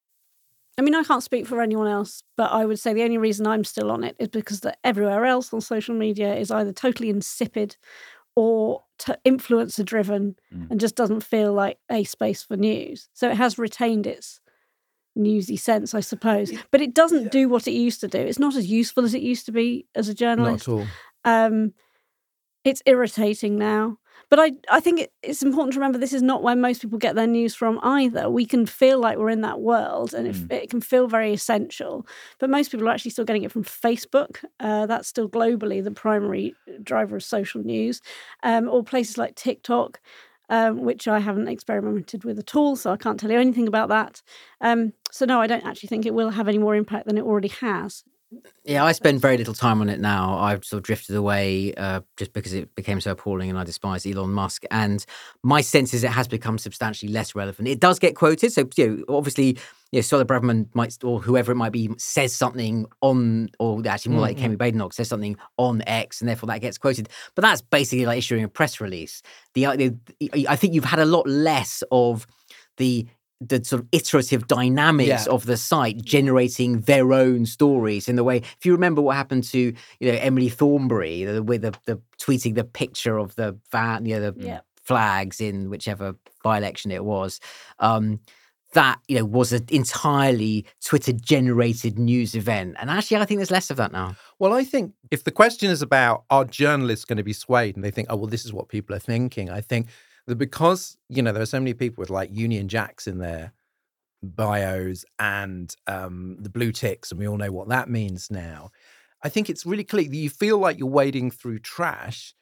I mean, I can't speak for anyone else, but I would say the only reason I'm still on it is because that everywhere else on social media is either totally insipid or influencer driven and just doesn't feel like a space for news. So it has retained its newsy sense, I suppose. But it doesn't do what it used to do. It's not as useful as it used to be as a journalist. Not at all. It's irritating now. But I think it's important to remember this is not where most people get their news from either. We can feel like we're in that world and it can feel very essential. But most people are actually still getting it from Facebook. That's still globally the primary driver of social news. Or places like TikTok, which I haven't experimented with at all, so I can't tell you anything about that. So no, I don't actually think it will have any more impact than it already has. Yeah, I spend very little time on it now. I've sort of drifted away just because it became so appalling and I despise Elon Musk. And my sense is it has become substantially less relevant. It does get quoted. So, obviously, Sola Braverman might, or whoever it might be, says something on, or actually more like Kemi Badenoch says something on X, and therefore that gets quoted. But that's basically like issuing a press release. I think you've had a lot less of the sort of iterative dynamics of the site generating their own stories in the way. If you remember what happened to Emily Thornberry with the tweeting the picture of the van, the flags in whichever by-election it was, that was an entirely Twitter generated news event. And actually, I think there's less of that now. Well, I think if the question is about are journalists going to be swayed and they think, oh well, this is what people are thinking, I think that because, there are so many people with like Union Jacks in their bios and the blue ticks, and we all know what that means now. I think it's really clear that you feel like you're wading through trash.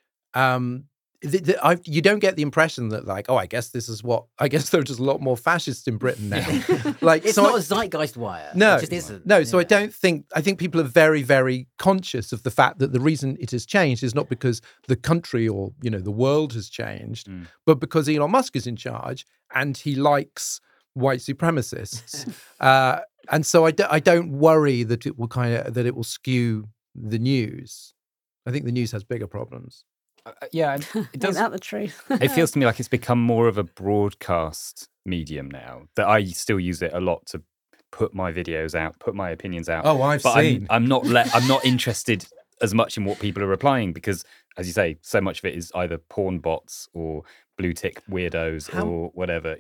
You don't get the impression that like, I guess there are just a lot more fascists in Britain now. Like it's not a zeitgeist wire. No, it just isn't. No. So I think people are very, very conscious of the fact that the reason it has changed is not because the country or, the world has changed, but because Elon Musk is in charge and he likes white supremacists. And so I don't worry that it will skew the news. I think the news has bigger problems. It does. Is that the truth? It feels to me like it's become more of a broadcast medium now. That I still use it a lot to put my videos out, put my opinions out. Oh, I've seen. I'm not interested as much in what people are replying because, as you say, so much of it is either porn bots or blue tick weirdos or whatever.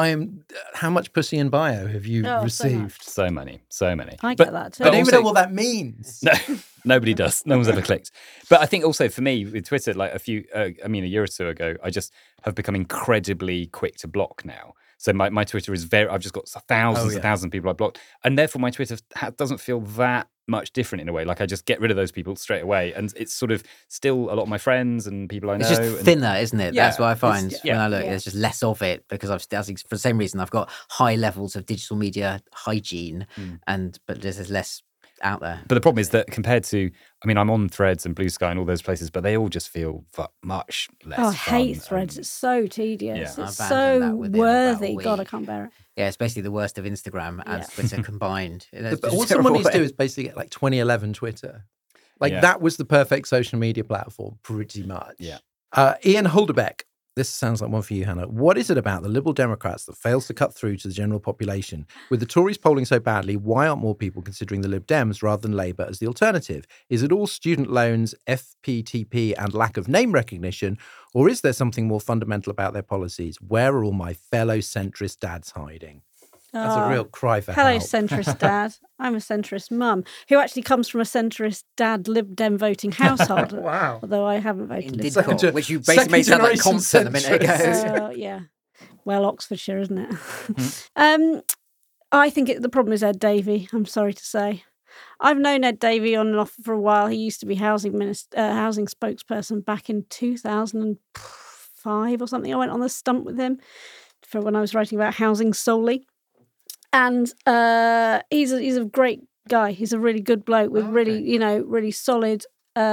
How much pussy in bio have you received? So many. I get that too. I don't even know what that means. No, nobody does. No one's ever clicked. But I think also for me with Twitter, like a year or two ago, I just have become incredibly quick to block now. So my Twitter is I've just got thousands and thousands of people I blocked. And therefore my Twitter doesn't feel that much different in a way. Like I just get rid of those people straight away. And it's sort of still a lot of my friends and people I know. It's just thinner, isn't it? Yeah, that's what I find when I look. There's just less of it because for the same reason I've got high levels of digital media hygiene but there's less out there. But the problem is that compared to, I'm on Threads and Blue Sky and all those places, but they all just feel much less fun. I hate Threads. It's so tedious. Yeah. It's so worthy. God, I can't bear it. Yeah, it's basically the worst of Instagram and Twitter combined. But what someone needs to do is basically get like 2011 Twitter. That was the perfect social media platform, pretty much. Yeah. Ian Holderbeck This sounds like one for you, Hannah. What is it about the Liberal Democrats that fails to cut through to the general population? With the Tories polling so badly, why aren't more people considering the Lib Dems rather than Labour as the alternative? Is it all student loans, FPTP and lack of name recognition, or is there something more fundamental about their policies? Where are all my fellow centrist dads hiding? That's a real cry for hello, help. centrist dad. I'm a centrist mum who actually comes from a centrist dad Lib Dem voting household. Wow. Although I haven't voted Lib Didcot, Dem. which you basically made sound like Compton a minute ago. Yeah. Well, Oxfordshire, isn't it? I think the problem is Ed Davey, I'm sorry to say. I've known Ed Davey on and off for a while. He used to be housing spokesperson back in 2005 or something. I went on the stump with him for when I was writing about housing solely. And he's a great guy. He's a really good bloke with really solid,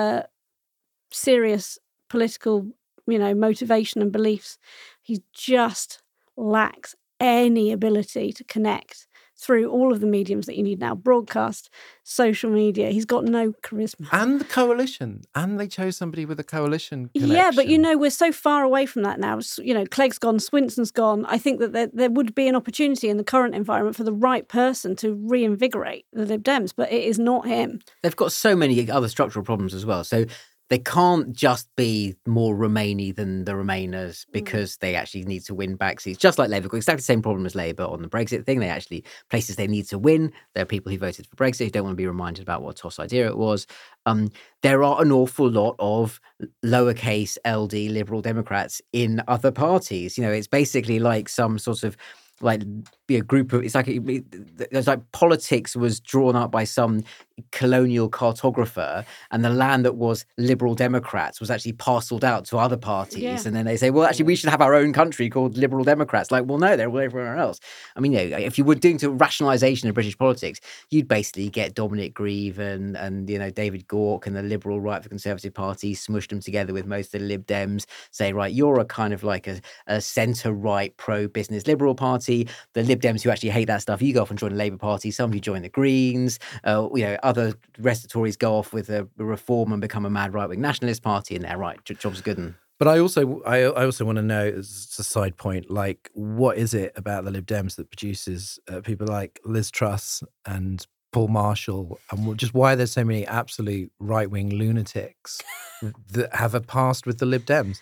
serious political, motivation and beliefs. He just lacks any ability to connect through all of the mediums that you need now, broadcast, social media. He's got no charisma. And the coalition. And they chose somebody with a coalition connection. Yeah, but we're so far away from that now. Clegg's gone, Swinson's gone. I think that there would be an opportunity in the current environment for the right person to reinvigorate the Lib Dems, but it is not him. They've got so many other structural problems as well. So they can't just be more Remainy than the Remainers because they actually need to win back seats. Just like Labour, exactly the same problem as Labour on the Brexit thing. They actually, places they need to win. There are people who voted for Brexit who don't want to be reminded about what a toss idea it was. There are an awful lot of lowercase LD Liberal Democrats in other parties. It's basically like some sort of group of, it's like politics was drawn up by some colonial cartographer, and the land that was Liberal Democrats was actually parcelled out to other parties, and then they say, well, actually we should have our own country called Liberal Democrats. Like, well, no, they're everywhere else. I mean, if you were doing to rationalisation of British politics, you'd basically get Dominic Grieve and David Gauke and the Liberal Right for Conservative Party, smush them together with most of the Lib Dems, say, right, you're a kind of like a centre-right pro-business Liberal party. The Lib Dems who actually hate that stuff, you go off and join the Labour Party. Some of you join the Greens. Other rest of Tories go off with a reform and become a mad right-wing nationalist party, and they're right, job's good. But I also want to know, as a side point, like, what is it about the Lib Dems that produces people like Liz Truss and Paul Marshall, and just why there's so many absolute right-wing lunatics that have a past with the Lib Dems?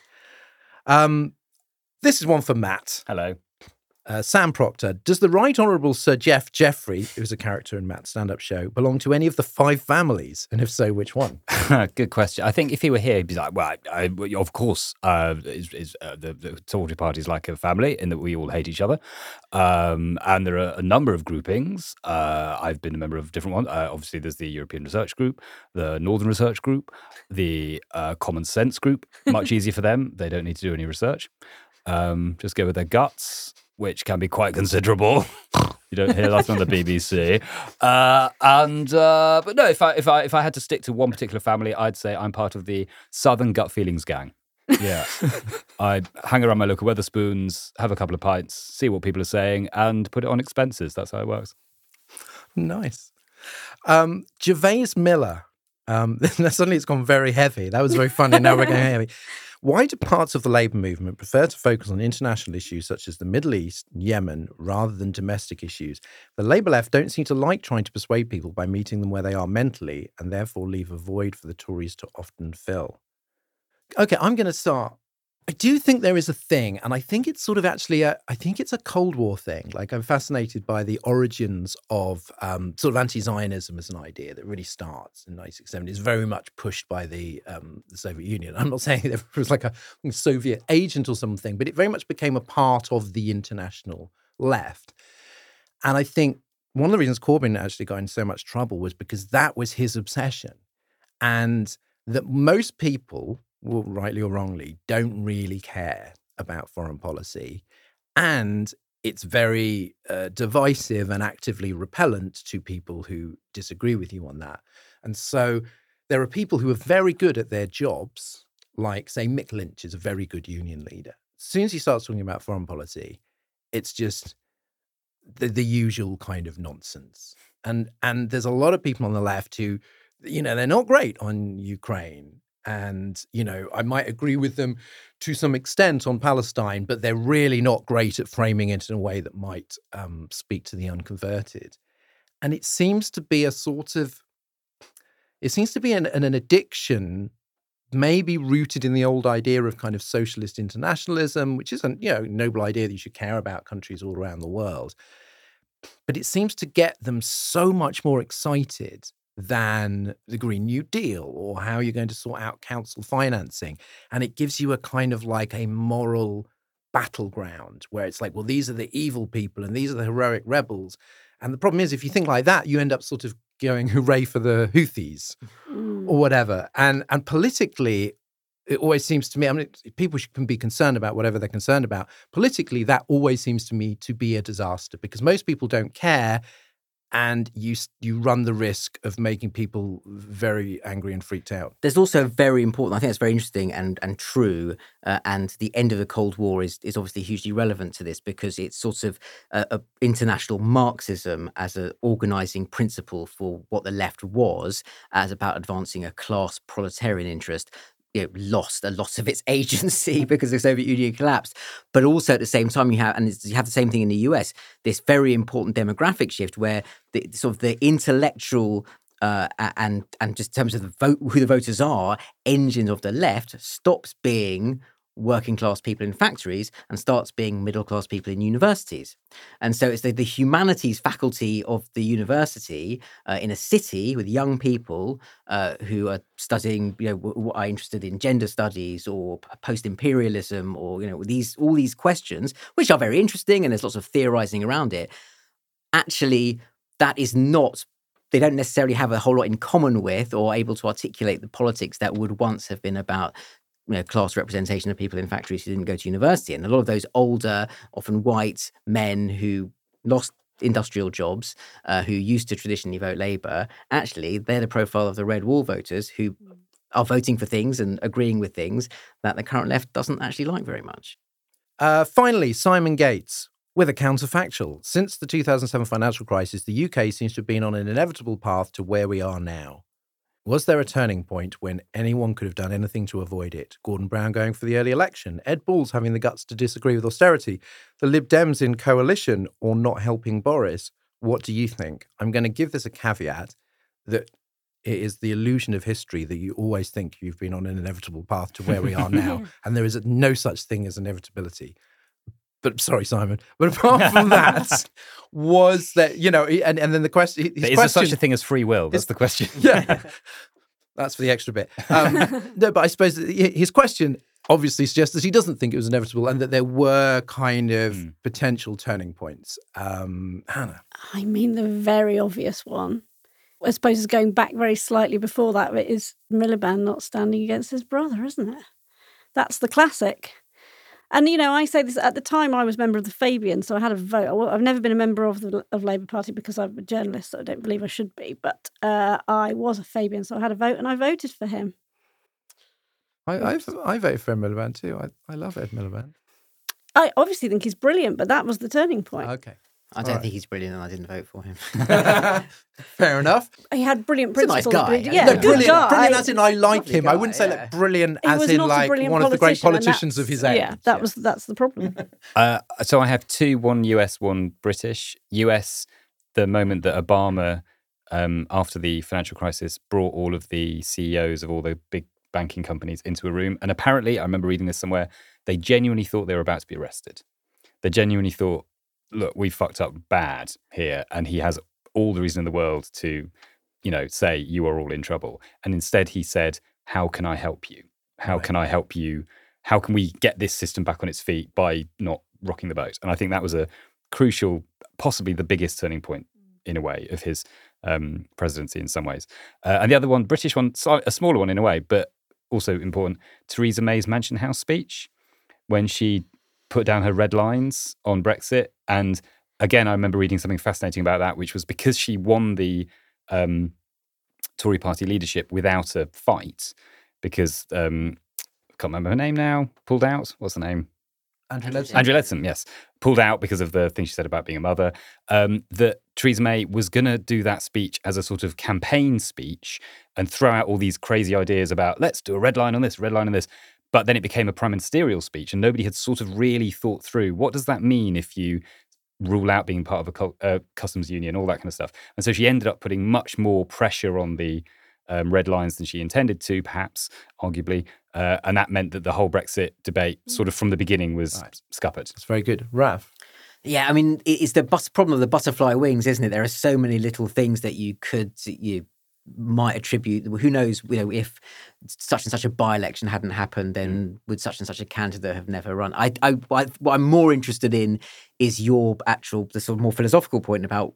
This is one for Matt. Hello. Sam Proctor, does the Right Honourable Sir Geoff Jeffrey, who's a character in Matt's stand-up show, belong to any of the 5 families? And if so, which one? Good question. I think if he were here, he'd be like, well, of course, the Tory party is like a family in that we all hate each other. And there are a number of groupings. I've been a member of different ones. Obviously, there's the European Research Group, the Northern Research Group, the Common Sense Group. Much easier for them. They don't need to do any research. Just go with their guts, which can be quite considerable. You don't hear that on the BBC. But no, if I had to stick to one particular family, I'd say I'm part of the Southern Gut Feelings gang. Yeah. I hang around my local Wetherspoons, have a couple of pints, see what people are saying, and put it on expenses. That's how it works. Nice. Gervais Miller. Suddenly it's gone very heavy. That was very funny. Now we're going heavy. Why do parts of the Labour movement prefer to focus on international issues such as the Middle East and Yemen rather than domestic issues? The Labour left don't seem to like trying to persuade people by meeting them where they are mentally, and therefore leave a void for the Tories to often fill. Okay, I'm going to start. I do think there is a thing, and I think it's sort of actually I think it's a Cold War thing. Like, I'm fascinated by the origins of sort of anti-Zionism as an idea that really starts in 1970. It's very much pushed by the Soviet Union. I'm not saying there was like a Soviet agent or something, but it very much became a part of the international left. And I think one of the reasons Corbyn actually got in so much trouble was because that was his obsession. And that most people, well, rightly or wrongly, don't really care about foreign policy. And it's very divisive and actively repellent to people who disagree with you on that. And so there are people who are very good at their jobs, like, say, Mick Lynch is a very good union leader. As soon as he starts talking about foreign policy, it's just the usual kind of nonsense. And there's a lot of people on the left who, they're not great on Ukraine. And, I might agree with them to some extent on Palestine, but they're really not great at framing it in a way that might speak to the unconverted. And it seems to be an addiction, maybe rooted in the old idea of kind of socialist internationalism, which is a noble idea that you should care about countries all around the world. But it seems to get them so much more excited than the Green New Deal or how you're going to sort out council financing. And it gives you a kind of like a moral battleground where it's like, well, these are the evil people and these are the heroic rebels. And the problem is, if you think like that, you end up sort of going hooray for the Houthis or whatever. And politically, it always seems to me, I mean, people can be concerned about whatever they're concerned about. Politically, that always seems to me to be a disaster because most people don't care. And you run the risk of making people very angry and freaked out. There's also very important, I think that's very interesting and true, and the end of the Cold War is obviously hugely relevant to this because it's sort of international Marxism as an organising principle for what the left was, as about advancing a class proletarian interest. Lost a lot of its agency because the Soviet Union collapsed. But also at the same time, you have the same thing in the US, this very important demographic shift where the sort of the intellectual and just in terms of the vote, who the voters are, engine of the left stops being working class people in factories and starts being middle class people in universities. And so it's the humanities faculty of the university in a city with young people who are studying, what are interested in gender studies or post-imperialism or, all these questions, which are very interesting and there's lots of theorizing around it. Actually, that is not, they don't necessarily have a whole lot in common with or able to articulate the politics that would once have been about class representation of people in factories who didn't go to university. And a lot of those older, often white men who lost industrial jobs, who used to traditionally vote Labour, actually, they're the profile of the Red Wall voters who are voting for things and agreeing with things that the current left doesn't actually like very much. Finally, Simon Gates with a counterfactual. Since the 2007 financial crisis, the UK seems to have been on an inevitable path to where we are now. Was there a turning point when anyone could have done anything to avoid it? Gordon Brown going for the early election, Ed Balls having the guts to disagree with austerity, the Lib Dems in coalition or not helping Boris? What do you think? I'm going to give this a caveat that it is the illusion of history that you always think you've been on an inevitable path to where we are now. And there is no such thing as inevitability. But sorry, Simon. But apart from that, was that, and then the question... Is there such a thing as free will? That's the question. Yeah. That's for the extra bit. No, but I suppose his question obviously suggests that he doesn't think it was inevitable and that there were kind of potential turning points. Hannah? I mean, the very obvious one, I suppose, is going back very slightly before that, but is Miliband not standing against his brother, isn't it? That's the classic. And, I say this, at the time I was a member of the Fabian, so I had a vote. I've never been a member of the Labour Party because I'm a journalist, so I don't believe I should be. But I was a Fabian, so I had a vote and I voted for him. I voted for Ed Miliband too. I love Ed Miliband. I obviously think he's brilliant, but that was the turning point. Okay. I don't think he's brilliant and I didn't vote for him. Fair enough. He had brilliant principles. He's a nice guy. Yeah, no, good brilliant, guy. brilliant as in I like him. Guy, I wouldn't say like brilliant He as was in not like one of the great politicians and of his age. Yeah, that's the problem. So I have two, one US, one British. US, the moment that Obama, after the financial crisis, brought all of the CEOs of all the big banking companies into a room. And apparently, I remember reading this somewhere, they genuinely thought they were about to be arrested. They genuinely thought, look, we fucked up bad here. And he has all the reason in the world to, say you are all in trouble. And instead he said, how can I help you? How can I help you? How can we get this system back on its feet by not rocking the boat? And I think that was a crucial, possibly the biggest turning point in a way of his presidency in some ways. And the other one, British one, a smaller one in a way, but also important, Theresa May's Mansion House speech when she put down her red lines on Brexit. And again, I remember reading something fascinating about that, which was because she won the Tory party leadership without a fight, because I can't remember her name now, pulled out. What's the name? Andrew Leadsom. Andrew Leadsom, yes. Pulled out because of the thing she said about being a mother. That Theresa May was going to do that speech as a sort of campaign speech and throw out all these crazy ideas about, let's do a red line on this, red line on this. But then it became a prime ministerial speech and nobody had sort of really thought through, what does that mean if you rule out being part of a customs union, all that kind of stuff. And so she ended up putting much more pressure on the red lines than she intended to, perhaps, arguably. And that meant that the whole Brexit debate sort of from the beginning was scuppered. That's very good. Raf? Yeah, I mean, it's the problem of the butterfly wings, isn't it? There are so many little things that you might attribute. Who knows, if such and such a by-election hadn't happened, then would such and such a candidate have never run? What I'm more interested in is the sort of more philosophical point about,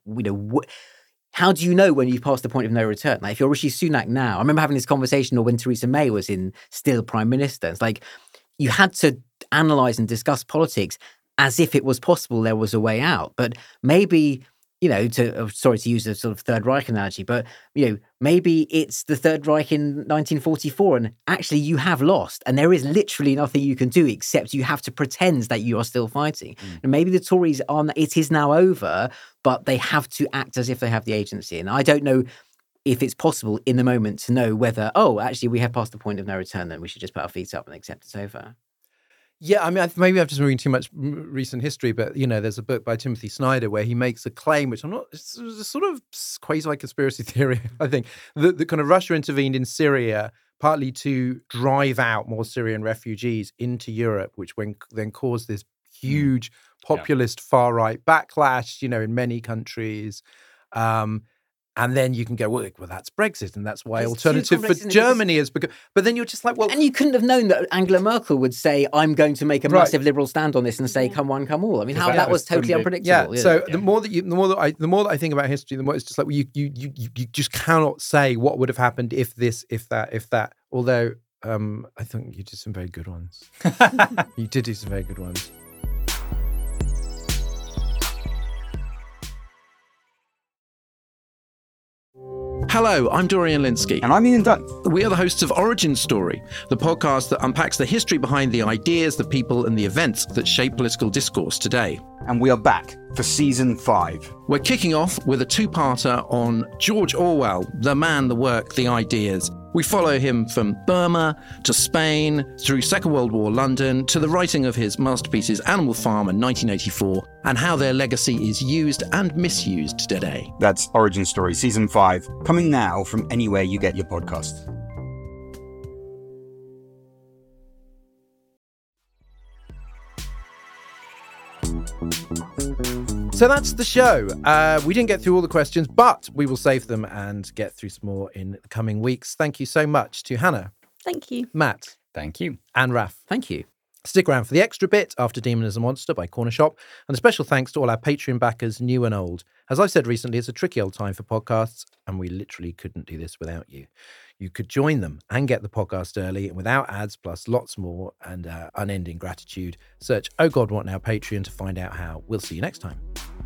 how do you know when you've passed the point of no return? Like, if you're Rishi Sunak now, I remember having this conversation, or when Theresa May was still Prime Minister, it's like you had to analyse and discuss politics as if it was possible there was a way out. But maybe, sorry to use a sort of Third Reich analogy, but, maybe it's the Third Reich in 1944 and actually you have lost and there is literally nothing you can do except you have to pretend that you are still fighting. And maybe the Tories it is now over, but they have to act as if they have the agency. And I don't know if it's possible in the moment to know whether, actually we have passed the point of no return, then we should just put our feet up and accept it's over. Yeah, I mean, maybe I'm just reading too much recent history, but, there's a book by Timothy Snyder where he makes a claim, which it's a sort of quasi-conspiracy theory, I think, that kind of Russia intervened in Syria partly to drive out more Syrian refugees into Europe, which then caused this huge populist far-right backlash, in many countries. And then you can go, well, that's Brexit, and that's why Alternative for Germany is become. But then you're just like, well, and you couldn't have known that Angela Merkel would say, "I'm going to make a massive liberal stand on this and say, come one, come all." I mean, that was totally unpredictable. Yeah. So the more that I think about history, the more it's just like you just cannot say what would have happened if this, if that. Although I think you did some very good ones. You did do some very good ones. Hello, I'm Dorian Lynskey. And I'm Ian Dunn. We are the hosts of Origin Story, the podcast that unpacks the history behind the ideas, the people, and the events that shape political discourse today. And we are back for season 5. We're kicking off with a two-parter on George Orwell, the man, the work, the ideas. We follow him from Burma to Spain, through Second World War London, to the writing of his masterpieces Animal Farm in 1984, and how their legacy is used and misused today. That's Origin Story, season 5, coming now from anywhere you get your podcasts. So that's the show. We didn't get through all the questions, but we will save them and get through some more in the coming weeks. Thank you so much to Hannah. Thank you. Matt. Thank you. And Raf. Thank you. Stick around for the extra bit after Demon is a Monster by Corner Shop. And a special thanks to all our Patreon backers, new and old. As I've said recently, it's a tricky old time for podcasts, and we literally couldn't do this without you. You could join them and get the podcast early and without ads, plus lots more and unending gratitude. Search Oh God What Now Patreon to find out how. We'll see you next time.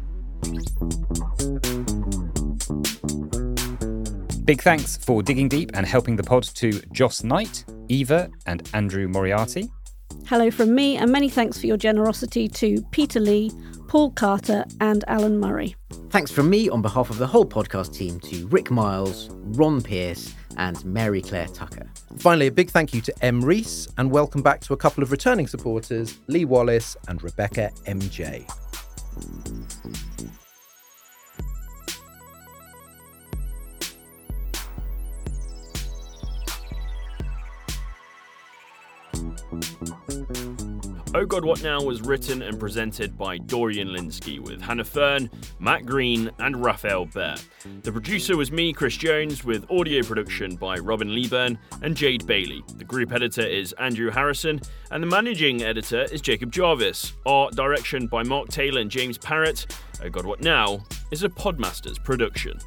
Big thanks for digging deep and helping the pod to Joss Knight, Eva, and Andrew Moriarty. Hello from me, and many thanks for your generosity to Peter Lee, Paul Carter, and Alan Murray. Thanks from me on behalf of the whole podcast team to Rick Miles, Ron Pierce, and Mary Claire Tucker. Finally, a big thank you to M. Rees, and welcome back to a couple of returning supporters, Lee Wallace and Rebecca MJ. Oh God What Now was written and presented by Dorian Lynskey with Hannah Fern, Matt Green and Raphael Baer. The producer was me, Chris Jones, with audio production by Robin Leeburn and Jade Bailey. The group editor is Andrew Harrison and the managing editor is Jacob Jarvis. Art direction by Mark Taylor and James Parrott. Oh God What Now is a Podmasters production.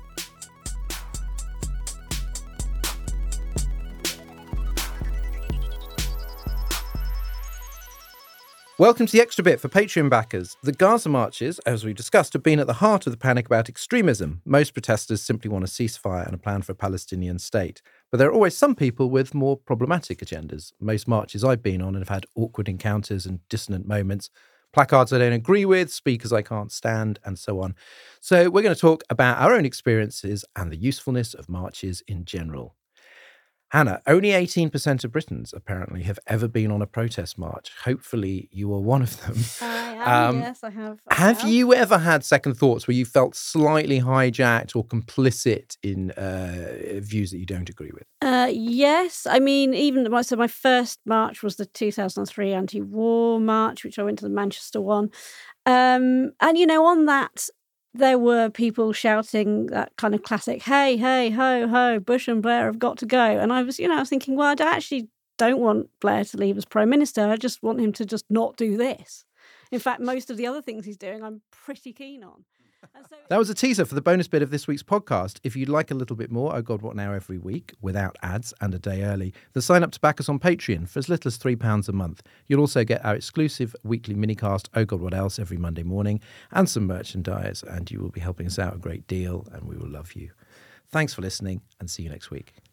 Welcome to the Extra Bit for Patreon backers. The Gaza marches, as we discussed, have been at the heart of the panic about extremism. Most protesters simply want a ceasefire and a plan for a Palestinian state. But there are always some people with more problematic agendas. Most marches I've been on have had awkward encounters and dissonant moments, placards I don't agree with, speakers I can't stand, and so on. So we're going to talk about our own experiences and the usefulness of marches in general. Hannah, only 18% of Britons apparently have ever been on a protest march. Hopefully you are one of them. I am, yes, I have. Have you ever had second thoughts where you felt slightly hijacked or complicit in views that you don't agree with? Yes. I mean, my first march was the 2003 anti-war march, which I went to the Manchester one. And, on that, there were people shouting that kind of classic, hey, hey, ho, ho, Bush and Blair have got to go. And I was thinking, well, I actually don't want Blair to leave as Prime Minister. I just want him to just not do this. In fact, most of the other things he's doing, I'm pretty keen on. That was a teaser for the bonus bit of this week's podcast. If you'd like a little bit more, Oh God, What Now every week, without ads and a day early, then sign up to back us on Patreon for as little as £3 a month. You'll also get our exclusive weekly minicast, Oh God, What Else, every Monday morning, and some merchandise, and you will be helping us out a great deal, and we will love you. Thanks for listening, and see you next week.